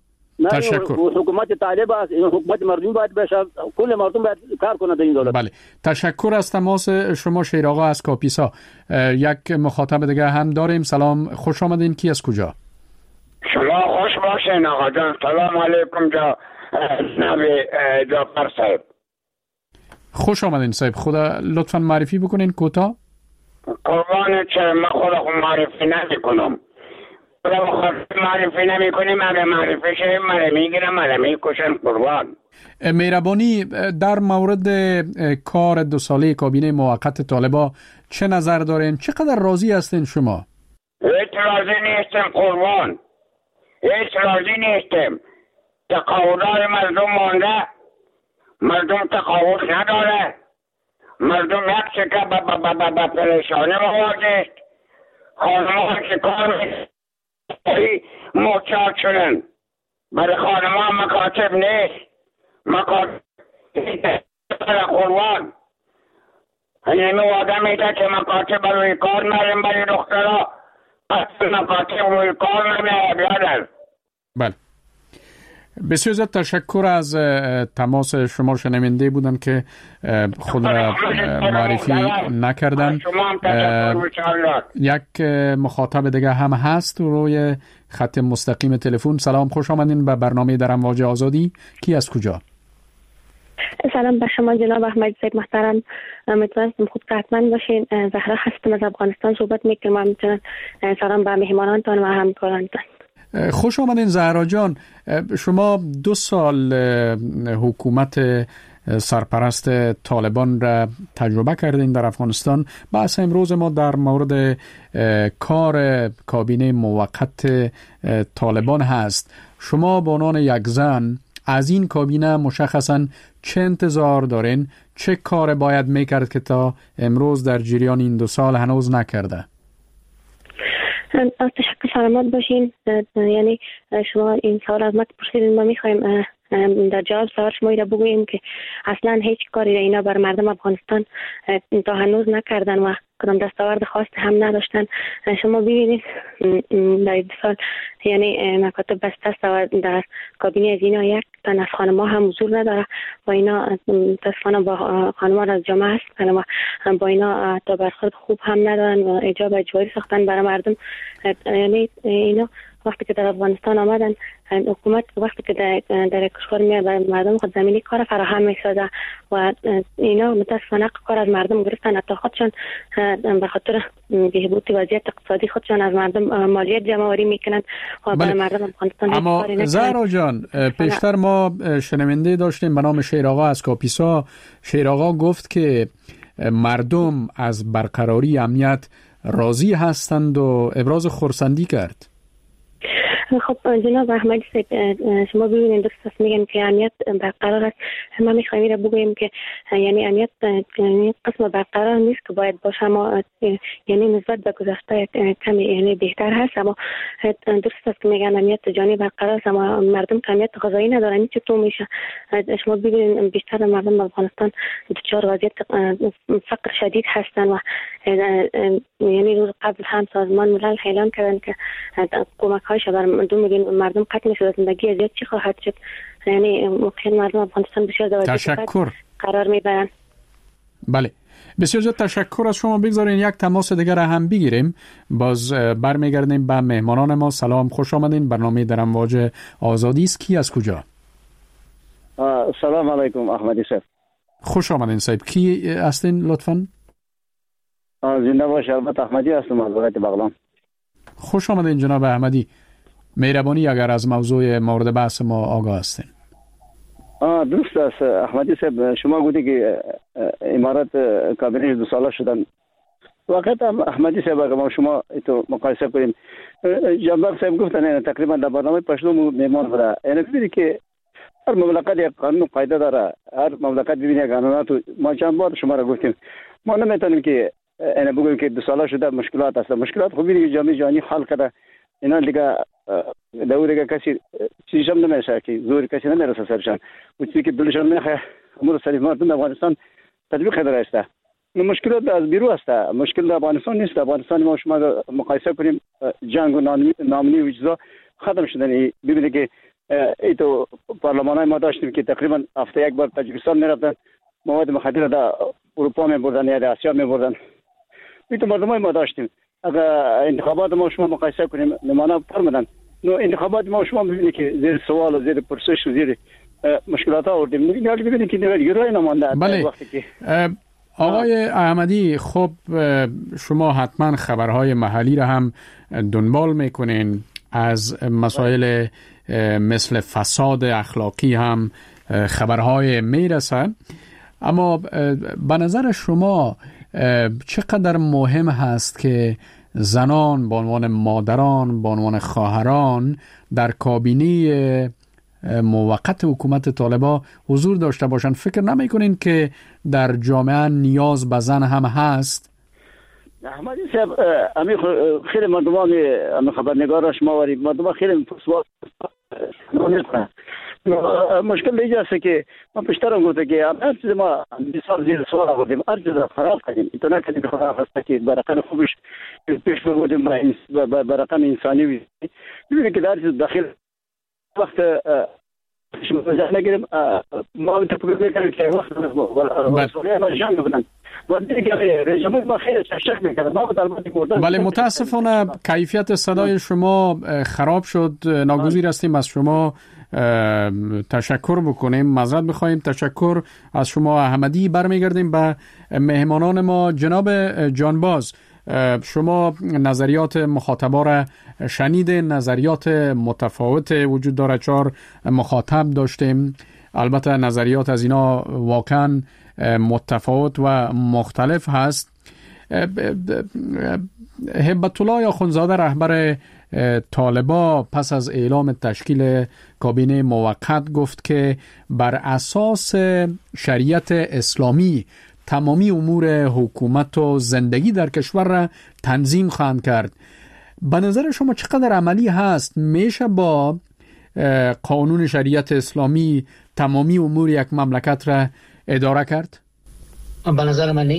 تشکر. حکومت طالب است، این حکومت مردمی باید بشه، کل مردم باید کار کنه در این دولت. بله، تشکر از تماس شما شیر آقا از کاپیسا. یک مخاطب دیگه هم داریم. سلام، خوش آمدین. کی از کجا؟ شما خوش باشین آقا جان. سلام علیکم جناب جعفر صاحب. خوش آمدین صاحب. خدا لطفا معرفی بکنین کوتاه. قربان چه، من خدا معرفی نمیکنم. معرفی نمیکنیم، اگه معرفی شه من میگیرم، من میکشم. قربان مهربانی، در مورد کار 2 ساله کابینه موقت طالبا چه نظر دارین؟ چقدر راضی هستین شما؟ هیچ راضی نیستم قربان، هیچ راضی نیستم. تقاعدهای مردم مانده، مردم تقاعد نداره، مردم یک شکر به پریشانی مواجه است. خانم‌ها که کار موچار شدن، برای خانم‌ها مکاتب نیست، مکاتب قربان. همه آدم میده که مکاتب روی کار نریم، برای دخترها اصلا مکاتب روی کار نمیده بیادر. بله، بسیار زیاد تشکر از تماس شما. شنونده بودن که خود را معرفی نکردن. یک مخاطب دیگه هم هست روی خط مستقیم تلفن. سلام، خوش آمدین به برنامه در امواج آزادی. کی از کجا؟ سلام به شما جناب احمدی صاحب محترم. امیدوارم خوب صحتمند باشین. زهرا هستم از افغانستان صحبت میکنم. میتونم سلام به مهمانانتان و همکارانتان. خوش آمدین زهرا جان. شما 2 سال حکومت سرپرست طالبان را تجربه کردین در افغانستان. بحث امروز ما در مورد کار کابینه موقت طالبان هست. شما به عنوان یک زن از این کابینه مشخصاً چه انتظار دارین؟ چه کار باید میکرد که تا امروز در جریان این 2 سال هنوز نکرده؟ از تشکر سلامت باشین. یعنی شما این سوال از ما پرسیدین، ما میخوایم در جواب سوال شما را بگوییم که اصلا هیچ کاری را اینا بر مردم افغانستان تا هنوز نکردن و کدام دستاورد خاص هم نداشتن. شما ببینید در 2 سال یعنی مکاتب بسته است و در کابینه از اینا یک تن از خانم‌ها هم حضور نداره و اینا متاسفانه با خانم‌ها از جامعه هستن و با اینا تا برخورد خوب هم ندارن و اجاب اجباری ساختن برای مردم. یعنی اینا وقتی که در افغانستان آمدن، حکومت وقتی که در کشور میاد برای مردم خود زمینی کار فراهم میسازه و اینا متاسفانه کار از مردم گرفتن، حتی خودشان به خاطر بهبود وضعیت اقتصادی خودشان از مردم مالیات جمع آوری میکنن و برای مردم افغانستان. اما زهرا جان، پیشتر ما شنونده داشتیم به نام شیر آقا از کاپیسا. شیر آقا گفت که مردم از برقراری امنیت راضی هستند و ابراز خرسندی کرد. خب جناب احمدی صاحب، شما ببینید درست میگن که امنیت برقرار است. ما میخوایم را بگوییم که یعنی امنیت قسم برقرار نیست که باید باشه، اما یعنی نسبت به گذشته کمی یعنی بهتر هست. اما درست است که میگن امنیت جانی برقرار است، اما مردم امنیت غذایی ندارن. این چطور میشه؟ شما ببینید بیشتر مردم افغانستان دچار وضعیت فقر شدید هستن و یعنی روز قبل هم سازمان ملل اعلام کردن که کمک هایش بر 2 میلیون مردم قطع میشه. زندگی از چی خواهد شد؟ یعنی ممکن مردم افغانستان بسیار در وضعیت قرار میبرن. بله، بسیار زیاد تشکر از شما. بگذارین یک تماس دیگر هم بگیریم، باز برمیگردیم به مهمانان ما. سلام، خوش آمدین. برنامه در امواج آزادی است. کی از کجا؟ سلام علیکم احمدی صاحب. خوش آمدین صاحب. کی هستین لطفاً؟ زنده باش. شربت احمدی هستم از ولایت بغلان. خوش آمدین جناب احمدی. مهربانی اگر از موضوع مورد بحث ما آگاه هستین. درست است احمدی صاحب. شما گفتی که امارات کابینه 2 ساله شدن. واقعا احمدی صاحب اگر ما شما تو مقایسه کنیم، جناب صاحب گفتن تقریبا در برنامه پشتو مهمان بوده. یعنی ببینید که هر مملکت یک قانون و قاعده داره. هر مملکت ببینید قانونات. ما چند بار شما را گفتیم ما نمیتونیم که یعنی بگوییم که 2 ساله شده مشکلات هست. مشکلات خوبی که جامعه جهانی حل کرده. اینا دیگه دیگه کسی چیزی هم نمیشه که زور کسی نمیرسه سرشان. و چیزی که دلشان میخواد امور سری مردم افغانستان تطبیق داره است. مشکلات از بیرون است. مشکل در افغانستان نیست. افغانستان ما شما مقایسه کنیم جنگ و ناامنی و چیزا ختم شدن. ببینید که ایتو پارلمانای ما داشتیم که تقریبا هفته یک بار تاجیکستان میرفتن، مواد مخدر در اروپا میبردن یا در آسیا میبردن. ایتو مردمای ما داشتیم. اگر انتخابات ما شما مقایسه کنیم نمونه فرمودن، نو انتخابات ما شما میبینید که زیر سوال و زیر پرسش و زیر مشکلات ها آوردیم. نگاه ببینید که گروه نمانده. بله. وقتی که آقای احمدی، خب شما حتما خبرهای محلی را هم دنبال میکنین، از مسائل مثل فساد اخلاقی هم خبرهای میرسه، اما به نظر شما چقدر مهم هست که زنان به عنوان مادران، به عنوان خواهران در کابینه موقت حکومت طالبان حضور داشته باشند؟ فکر نمی کنین که در جامعه نیاز به زن هم هست؟ احمدی صاحب، خیلی مردمان خبرنگار شما واری مردمان خیلی سوال نمی‌کنن. مشکل اینجا است که ما پیشتر گفتم که هر چیز ما مثال زیر سوال آوردیم، هر چیز خراب کردیم. تو نکنیم خراب است که برقم خوبش پیش بردیم برقم انسانی. ببینید که در چیز داخل وقت شما نگیریم ما تفکر می‌کنیم که وقت ما جنگ بودن. بله، متاسفانه کیفیت صدای شما خراب شد. ناگزیر هستیم از شما تشکر بکنیم، معذرت بخوایم. تشکر از شما احمدی. برمیگردیم به مهمانان ما. جناب جانباز، شما نظریات مخاطبا را شنیدین، نظریات متفاوت وجود داره. 4 مخاطب داشتیم، البته نظریات از اینا واقعا متفاوت و مختلف هست. هبت الله اخوندزاده رهبر طالبان پس از اعلام تشکیل کابینه موقت گفت که بر اساس شریعت اسلامی تمامی امور حکومت و زندگی در کشور را تنظیم خواهند کرد. به نظر شما چقدر عملی هست؟ میشه با قانون شریعت اسلامی تمامی امور یک مملکت را اداره کرد؟ به نظر من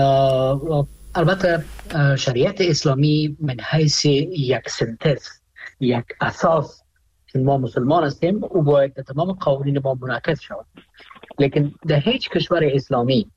البته شریعت اسلامی من حیث یک سنتز، یک اساس که ما مسلمان هستیم، او باید تمام قوانین ما منعکس شود. لیکن در هیچ کشور اسلامی،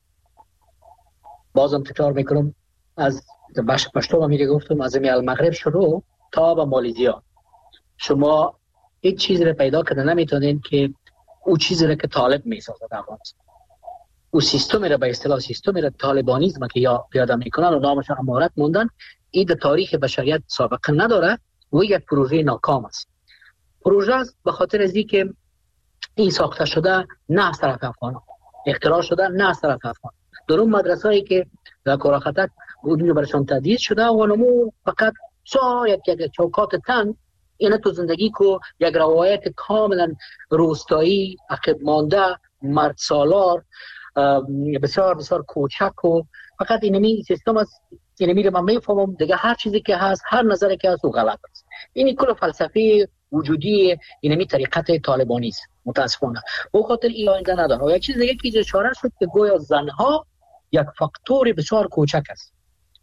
بازم تکرار میکنم، از پشتو میگه گفتم از المغرب شروع تا به مالزیا، شما هیچ چیزی رو پیدا کرده نمیتونین که او چیزی رو که طالب میسازه در افغانستان، او سیستمی رو به اصطلاح سیستمی رو طالبانیزم که یا پیاده میکنن و نامش امارت موندن، این در تاریخ بشریت سابقه نداره و یک پروژه ناکام است. پروژه است به خاطر از اینکه این ساخته شده نه از طرف افغان، اختراع شده نه از طرف افغان. در اون مدرسه‌ای که در کوراخطک اونجا برشان تدریس شده و نمو فقط یک چوکات تن، این تو زندگی کو یک روایت کاملا روستایی، عقب مانده، مرد سالار، بسیار بسیار کوچک و فقط اینمی سیستم است. اینمی رو من میفهمم دیگه، هر چیزی که هست، هر نظری که هست او غلط است. اینی کل فلسفه وجودی اینمی طریقت طالبانی است متاسفانه. به خاطر این آینده نداره. و یک چیز دیگه که اشاره شد که گویا زنها یک فاکتور بسیار کوچک است.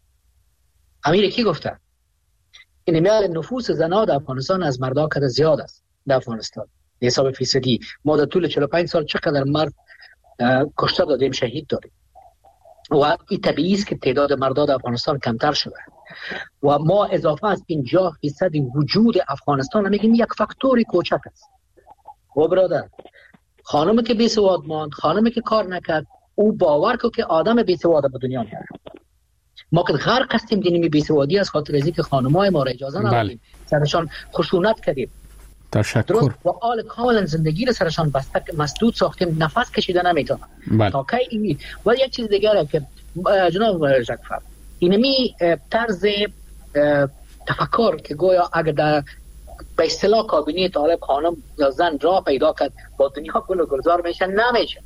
امیر کی گفته؟ اینمی نفوس زنها در افغانستان از مردا کده زیاد است. در افغانستان حساب فیصدی ما در طول 45 سال چقدر مرد کشته دادیم، شهید داریم و این طبیعی است که تعداد مردان در افغانستان کمتر شده و ما اضافه از 50% وجود افغانستان میگیم یک فاکتوری کوچک است. و برادر، خانمی که بیسواد ماند، خانمی که کار نکرد، او باور که آدم بیسواد به دنیا میاد. ما که غرق هستیم دینی بیسوادی از خاطر ازی که خانمای ما را اجازه ندادیم، سرشان خشونت کردیم. تشکر. و آل کاملا زندگی را سرشان مسدود ساختیم، نفس کشیده نمیتونن. تا کی این؟ و یک چیز دیگه که جناب جعفر، اینمی طرز تفکر که گویا اگر در به اصطلاح کابینه طالب خانم یا زن را پیدا کرد با دنیا گل و گلزار میشه، نمیشه.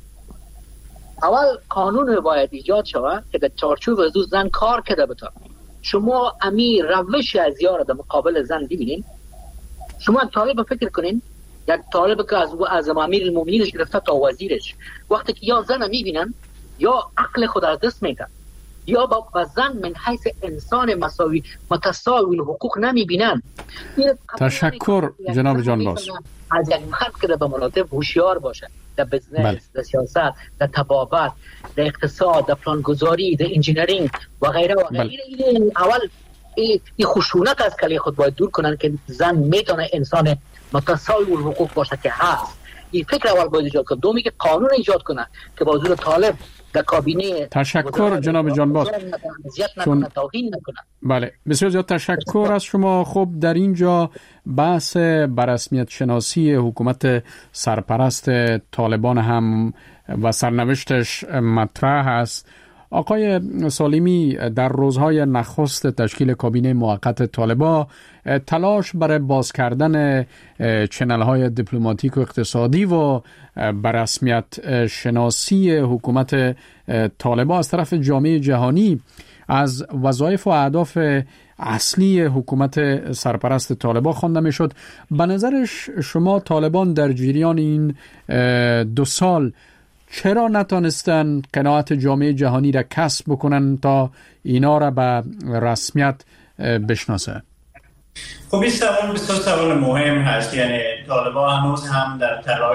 اول قانون باید ایجاد شود که در چارچوب از زن کار کرده بتونه. شما امی روش از یار در مقابل زن ببینین. شما طالب فکر کنین، یک طالب که از امیر المومنینش گرفته تا وزیرش، وقتی که یا زن میبینن یا عقل خود از دست میدن. یا با زن من حیث انسان مساوی متساوی حقوق نمیبینن. تشکر جناب جانباز. از یک مرد که به مراتب هوشیار باشه در بزنس، در سیاست، در طبابت، در اقتصاد، در پلانگذاری، در انجینرینگ و غیره و غیره. اول این خشونت از کلی خود باید دور کنن که زن میتونه انسان متساوی الحقوق باشه که هست. این فکر اول باید ایجاد کنن. دومی که قانون ایجاد کنن که با حضور طالب در کابینه. تشکر جناب جانباز. بله بسیار زیاد تشکر از شما. خب در اینجا بحث بررسمیت شناسی حکومت سرپرست طالبان هم و سرنوشتش مطرح است. آقای سالمی، در روزهای نخست تشکیل کابینه موقت طالبان تلاش برای باز کردن چنل‌های دیپلماتیک و اقتصادی و بررسمیت شناسی حکومت طالبان از طرف جامعه جهانی از وظایف و اهداف اصلی حکومت سرپرست طالبان خوانده میشد. به نظر شما طالبان در جریان این 2 سال چرا نتانستن قناعت جامعه جهانی را کسب بکنن تا اینا را به رسمیت بشناسه؟ خب این سوال بسیار سوال مهم هست. یعنی طالبان هنوز هم در تلاش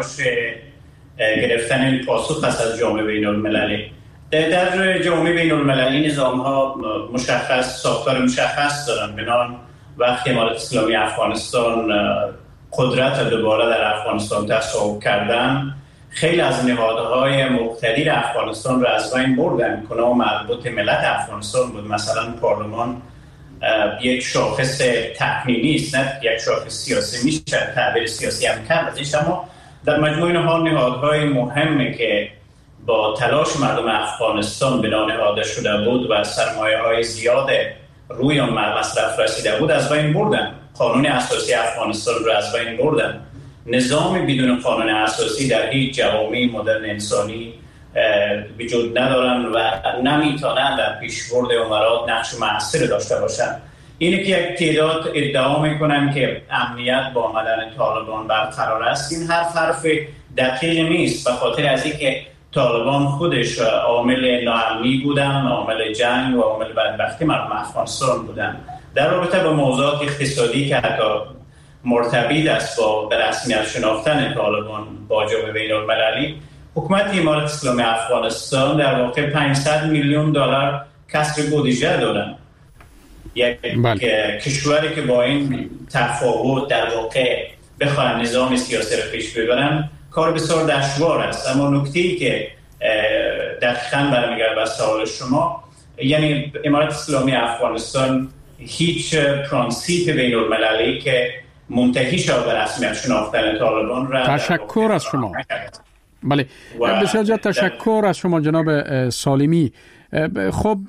گرفتن پاسخ هست از جامعه بین المللی. در جامعه بین المللی نظام ها مشخص، ساختار مشخص دارن. بنان وقتی امارت اسلامی افغانستان قدرت را دوباره در افغانستان تصاحب کردن، خیلی از نهادهای مقتدر افغانستان را از بین بردن. کنار مربوط ملت افغانستان بود. مثلا پارلمان یک شاخص تقنینی است، نه یک شاخص سیاسی. میشه تعبیر سیاسی هم کرد، اما در مجموع اینها نهادهای مهمی که با تلاش مردم افغانستان بنا نهاده شده بود و سرمایه‌های زیاد روی آن مصرف رسیده بود از بین بردن. قانون اساسی افغانستان را از بین بردن. نظام بدون قانون اساسی در هیچ جوامع مدرن انسانی وجود ندارن و نمیتونن در پیشبرد امارات نقش مؤثر داشته باشن. اینه که یک تعداد ادعا میکنن که امنیت با آمدن طالبان برقرار است. این حرف دقیق نیست، به خاطر از اینکه طالبان خودش عامل ناامنی بودن، عامل جنگ و عامل بدبختی مردم افغانستان بودن. در رابطه با موضوعات اقتصادی که حتی مرتبط است با رسمیت شناختن طالبان با جامعه بین المللی، حکومت امارت اسلامی افغانستان در واقع 500 میلیون دلار کسر بودجه دارن. یک کشوری که با این تفاوت در واقع بخواهن نظام سیاسی را پیش ببرن کار بسیار دشوار است. اما نکته‌ای که دقیقاً برمیگرده به سوال شما، یعنی امارت اسلامی افغانستان هیچ پرانسیپ بین المللی که منتهی شد به رسمیت شناختن طالبان را. تشکر از شما. بله بسیار زیاد تشکر از شما جناب سالمی. خب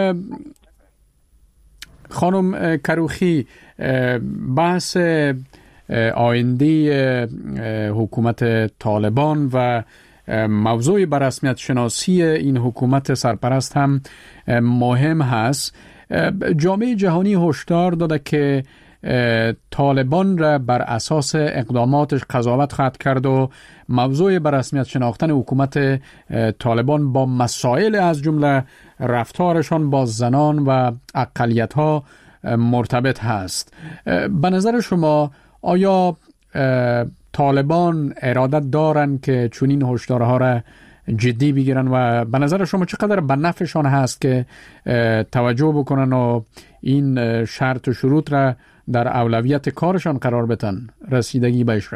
خانم کروخی، بحث آینده حکومت طالبان و موضوع بررسمیت شناسی این حکومت سرپرست هم مهم هست. جامعه جهانی هشدار داده که طالبان را بر اساس اقداماتش قضاوت خواهد کرد و موضوع بررسمیت شناختن حکومت طالبان با مسائل از جمله رفتارشان با زنان و اقلیت‌ها مرتبط هست. به نظر شما آیا طالبان ارادت دارن که چنین هشدارها را جدی بگیرن و به نظر شما چقدر به نفعشان هست که توجه بکنن و این شرط و شروط را در اولویت کارشان قرار بدن، رسیدگی بهش را؟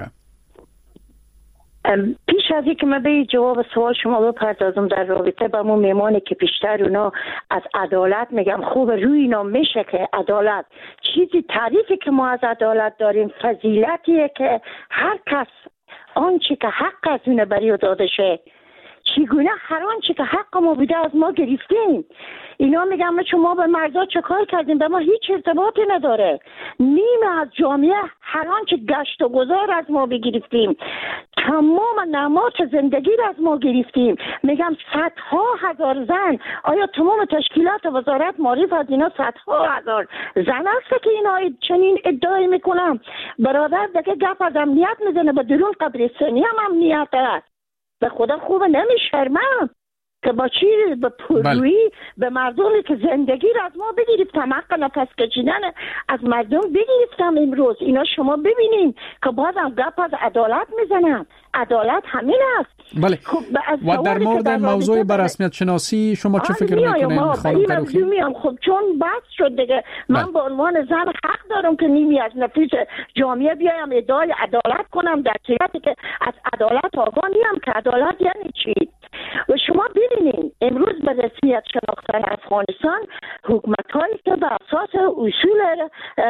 پیش از اینکه من به جواب سوال شما بپردازم در رابطه با اون میمانی که پیشتر اونا از عدالت میگم، خوب روی اینا میشه که عدالت چیزی تعریفی که ما از عدالت داریم فضیلتیه که هر کس آنچه که حق از اون بری داده شه، چگونه هر آنچه که حق ما بوده از ما گرفتیم. اینا میگم چون ما به مردا چه کار کردیم به ما هیچ ارتباطی نداره. نیمه از جامعه هر آنچه گشت و گذار از ما بگرفتیم، تمام نماد زندگی را از ما گرفتیم. میگم صدها هزار زن، آیا تمام تشکیلات وزارت معرف از اینا صدها هزار زن است که اینا چنین ادعای میکنم؟ برادر دیگه گپ از امنیت میزنه، به درون قبرستانی هم امنیت است. به خدا خوبه نمیشرمم. که با چی؟ به پرویی به مردمی که زندگی را از ما بگیرفتم، حق نفس کشیدن از مردم بگیرفتم. امروز اینا شما ببینیم که بازم گپ از عدالت میزنم. عدالت همین است. بله. خب و در مورد موضوع بررسمیت شناسی شما چه فکر میکنین خانم کروخی؟ خب چون بحث شد دیگه، من به عنوان زن حق دارم که نیمی از نفوس جامعه بیایم ادعای عدالت کنم، در صورتی که از عدالت آگاه نیم که عدالت یعنی چی. و شما ببینید امروز به رسمیت شناختن افغانستان حکومت‌هایی که به اساس اصول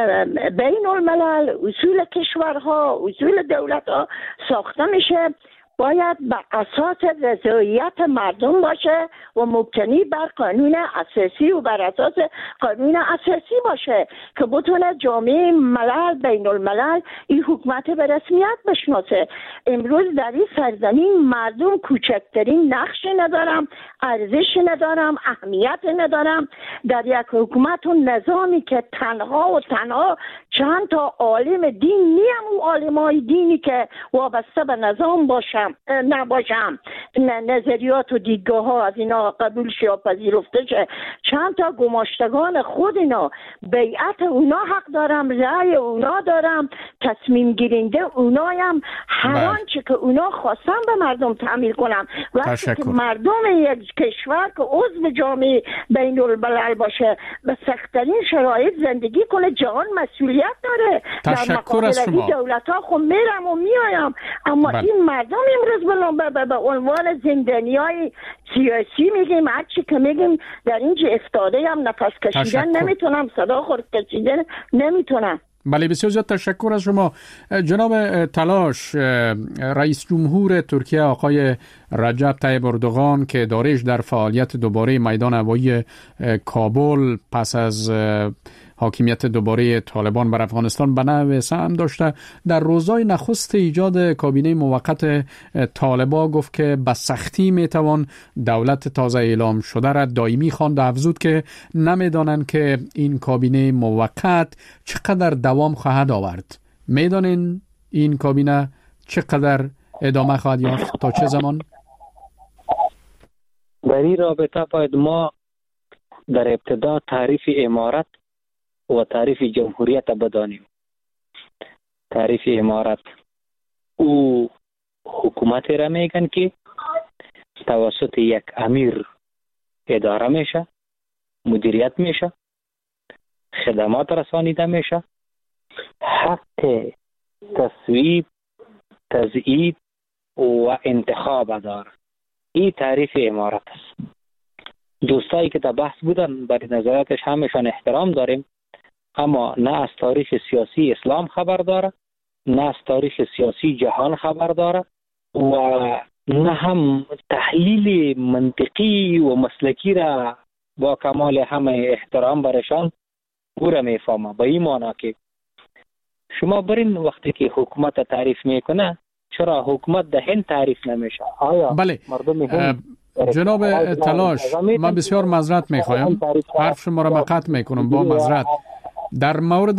بین الملل، اصول کشورها، اصول دولت‌ها ساخته میشه، باید به اساس رضایت مردم باشه و مبتنی بر قانون اساسی و بر اساس قانون اساسی باشه که بتونه جامعه ملل بین الملل این حکومت به رسمیت بشناسه. امروز در این سرزمین مردم کوچکترین نقشی ندارم، ارزشی ندارم، اهمیت ندارم در یک حکومت و نظامی که تنها و تنها چند تا عالم دین نیم و عالمای دینی که وابسته به نظام باشم نباشم، نظریات و دیدگاه ها از اینا قبول شه و پذیرفته شه، چند تا گماشتگان خود اینا، بیعت اونا حق دارم، رأی اونا دارم، تصمیم گیرنده اونایم، هر آنچه که اونا خواستن به مردم تعمیل کنم. وقتی که مردم یک کشور که عضو جامعه بین الملل باشه به سخت‌ترین شرایط زندگی کنه، جهان مسئولیت داره. در مقابل دولت ها خب میرم و میایم، اما این مردم امروز به عنوان زندانیای سیاسی میگیم، هرچی که میگیم در اینجا افتاده هم نفس کشیدن نمیتونم، صدا خورد کشیدن نمیتونم. بله بسیار زیاد تشکر از شما. جناب تلاش، رئیس جمهور ترکیه آقای رجب طیب اردوغان که دارش در فعالیت دوباره میدان هوایی کابل پس از حاکمیت دوباره طالبان بر افغانستان به نحو سهم داشته، در روزهای نخست ایجاد کابینه موقت طالبان گفت که به سختی میتوان دولت تازه اعلام شده را دائمی خواند و افزود که نمیدانند که این کابینه موقت چقدر دوام خواهد آورد. میدانین این کابینه چقدر ادامه خواهد یافت، تا چه زمان؟ در این رابطه باید ما در ابتدا تعریف امارت و تعریف جمهوریت بدانیم. تعریف امارت او حکومت را میگن که توسط یک امیر اداره میشه، مدیریت میشه، خدمات رسانیده میشه، حق تصویب، تضییع و انتخاب داره. این تعریف امارت است. دوستایی که در بحث بودن برای نظراتش همشان احترام داریم، اما نه از تاریخ سیاسی اسلام خبر داره، نه از تاریخ سیاسی جهان خبر داره و نه هم تحلیل منطقی و مسلکی را با کمال همه احترام برشان او را میفهمه. به این معنی که شما برین وقتی که حکومت تعریف میکنه، چرا حکومت ده هند تعریف نمیشه؟ آیا بله. مردم هند جناب تلاش، من بسیار معذرت میخوایم، حرف شما را قطع میکنم با معذرت. در مورد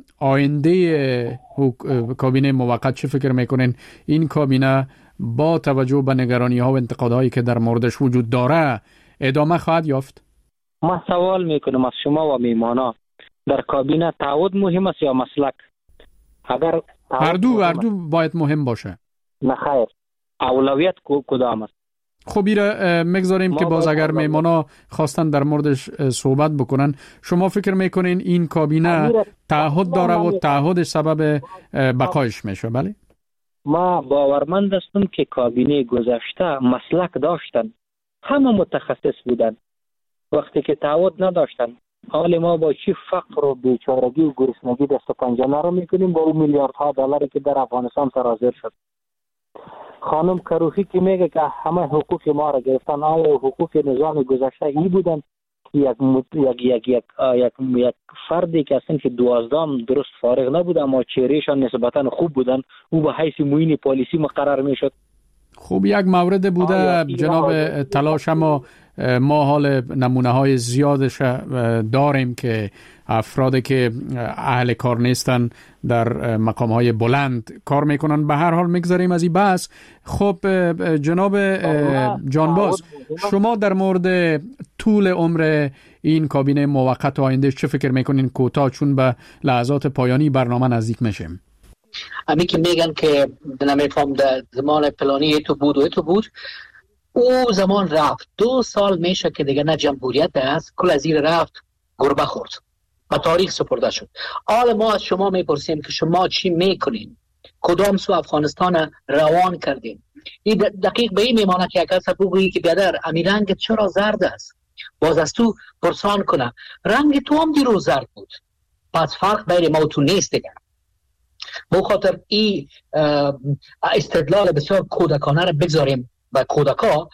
آینده کابینه موقت چه فکر میکنین؟ این کابینه با توجه به نگرانی ها و انتقادهایی که در موردش وجود داره ادامه خواهد یافت؟ ما سوال میکنم از شما و میمانا، در کابینه تعهد مهم است یا مسلک؟ اگر هر دو باید مهم باشه. نه خیر، اولویت کدام است؟ خب ایره میگذاریم که باز اگر میمانا خواستن در موردش صحبت بکنن. شما فکر میکنین این کابینه تعهد داره و تعهدش سبب بقایش میشه؟ بله، ما باورمند هستم که کابینه گذشته مسلک داشتن، همه متخصص بودن. وقتی که تعهد نداشتن، حال ما با چی فقر و بیچارگی و گرسنگی دست و پنجه نرم میکنیم با اون میلیاردها دلاری که در افغانستان سرازیر شد. خانم کروخی که میگه که همه حقوق ما را گرفتن، آیا حقوق نظام گذشته ای بودن که یک فردی که اصلا که 12 درست فارغ نبود اما چهرهشان نسبتا خوب بودن، او به حیث معین پالیسی مقرر میشد؟ خب یک مورد بوده جناب تلاش، اما ما حال نمونه های زیادش داریم که افرادی که اهل کار نیستن در مقام‌های بلند کار میکنن. به هر حال میگذاریم از این بحث. خب جناب جانباز، شما در مورد طول عمر این کابینه موقت آینده چه فکر میکنین کوتاه، چون به لحظات پایانی برنامه نزدیک میشیم؟ امی که میگن که نمیفهم در زمان پلانی تو بود او زمان رفت. 2 سال میشه که دیگه نه جمهوریت است، کل از این رفت گربه خورد و تاریخ سپرده شد. حالا ما از شما میپرسیم که شما چی میکنین؟ کدام سو افغانستان روان کردین؟ این دقیق به این میمانه که اگر بگویی که بیادر امی رنگ چرا زرد است، باز از تو پرسان کنه رنگ تو هم دیروز زرد بود، پس فرق بین ما و تو نیست دیگه. به خاطر این استدلال بسیار کودکانه را بگذاریم و کودکا.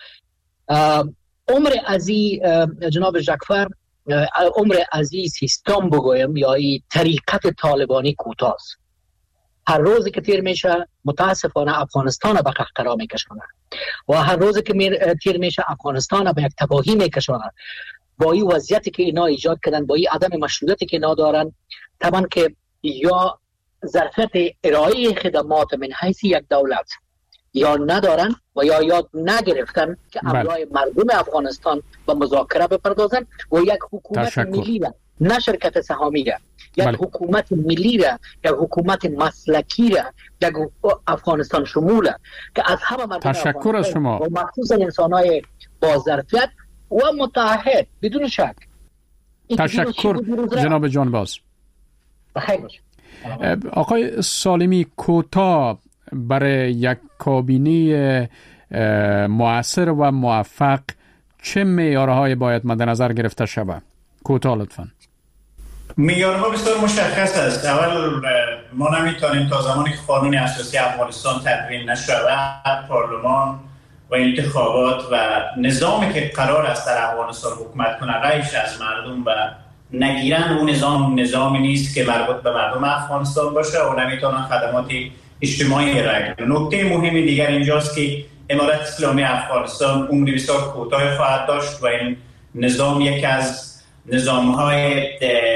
عمر از این جناب جعفر، عمر از این سیستم بگویم یا این طریقت طالبانی کوتاه است. هر روزی که تیر میشه متاسفانه افغانستان به قهقرا میکشونه و هر روزی که تیر میشه افغانستان به یک تباهی میکشونه. با این وضعیتی که اینا ایجاد کردن، با این عدم مشروعیتی که اینا دارن، طبعا که یا ظرفیت ارائه خدمات من حیث یک دولت یا ندارن و یا یاد نگرفتن که ابزار مردم افغانستان به مذاکره بپردازن و یک حکومت ملی را، نه شرکت سهامی را، یک حکومت ملی را، یک حکومت مسلکی را، یک افغانستان شمول که از همه مردم تشکر از شما و مخصوصا انسان‌های با ظرفیت و متعهد بدون شک. تشکر جناب جانباز. بخیر باش. آقای سالمی، کوتاه برای یک کابینه مؤثر و موفق چه معیارهای باید مد نظر گرفته شود؟ کوتاه لطفاً. معیارها بسیار مشخص است. اول ما نمیتونیم تا زمانی که قانون اساسی افغانستان تدوین نشود، پارلمان و انتخابات و نظامی که قرار است در افغانستان حکومت کنه رایش از مردم و نگیرن، اون نظامی نیست که مربوط به مردم افغانستان باشه و نمیتونن خدمات اجتماعی ارائه کنن. نکته مهم دیگر اینجاست که امارت اسلامی افغانستان عمری بسیار کوتاه خواهد داشت و این نظام یکی از نظام‌های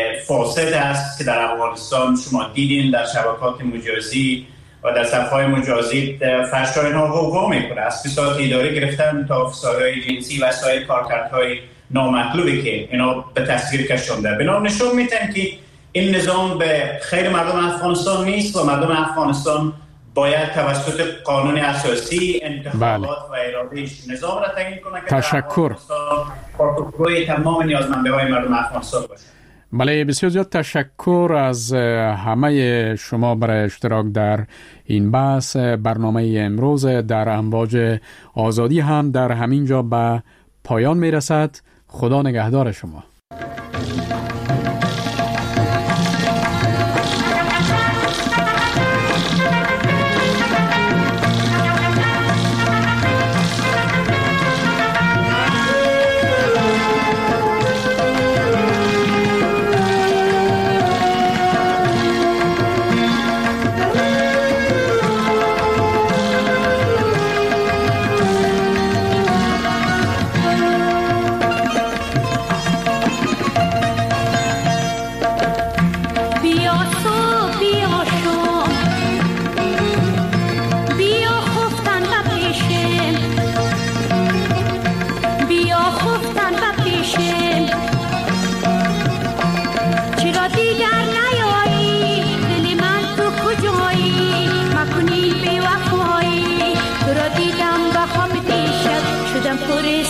فاسد است که در افغانستان شما دیدین در شبکات مجازی و در صفحه‌های مجازی فحش‌های اینها غوغا میکنه، از فساد اداری گرفتن تا فسادهای جنسی و سایر کارکردهای نامطلوبی که اینا به تصویر کشونده. بنا نشون میدن که این نظام به خیر مردم افغانستان نیست و مردم افغانستان باید توسط قانون اساسی انتخابات و ارادهش نظام را تعیین کنه که تشکر. پاسخگوی تمام نیازمندی‌های مردم افغانستان باشه. بله، بسیار زیاد تشکر از همه شما برای اشتراک در این بحث. برنامه امروز در امواج آزادی هم در همین جا به پایان میرسد. خدا نگهدار شما.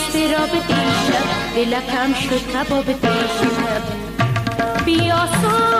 دلکم شد کباب دیشب بیا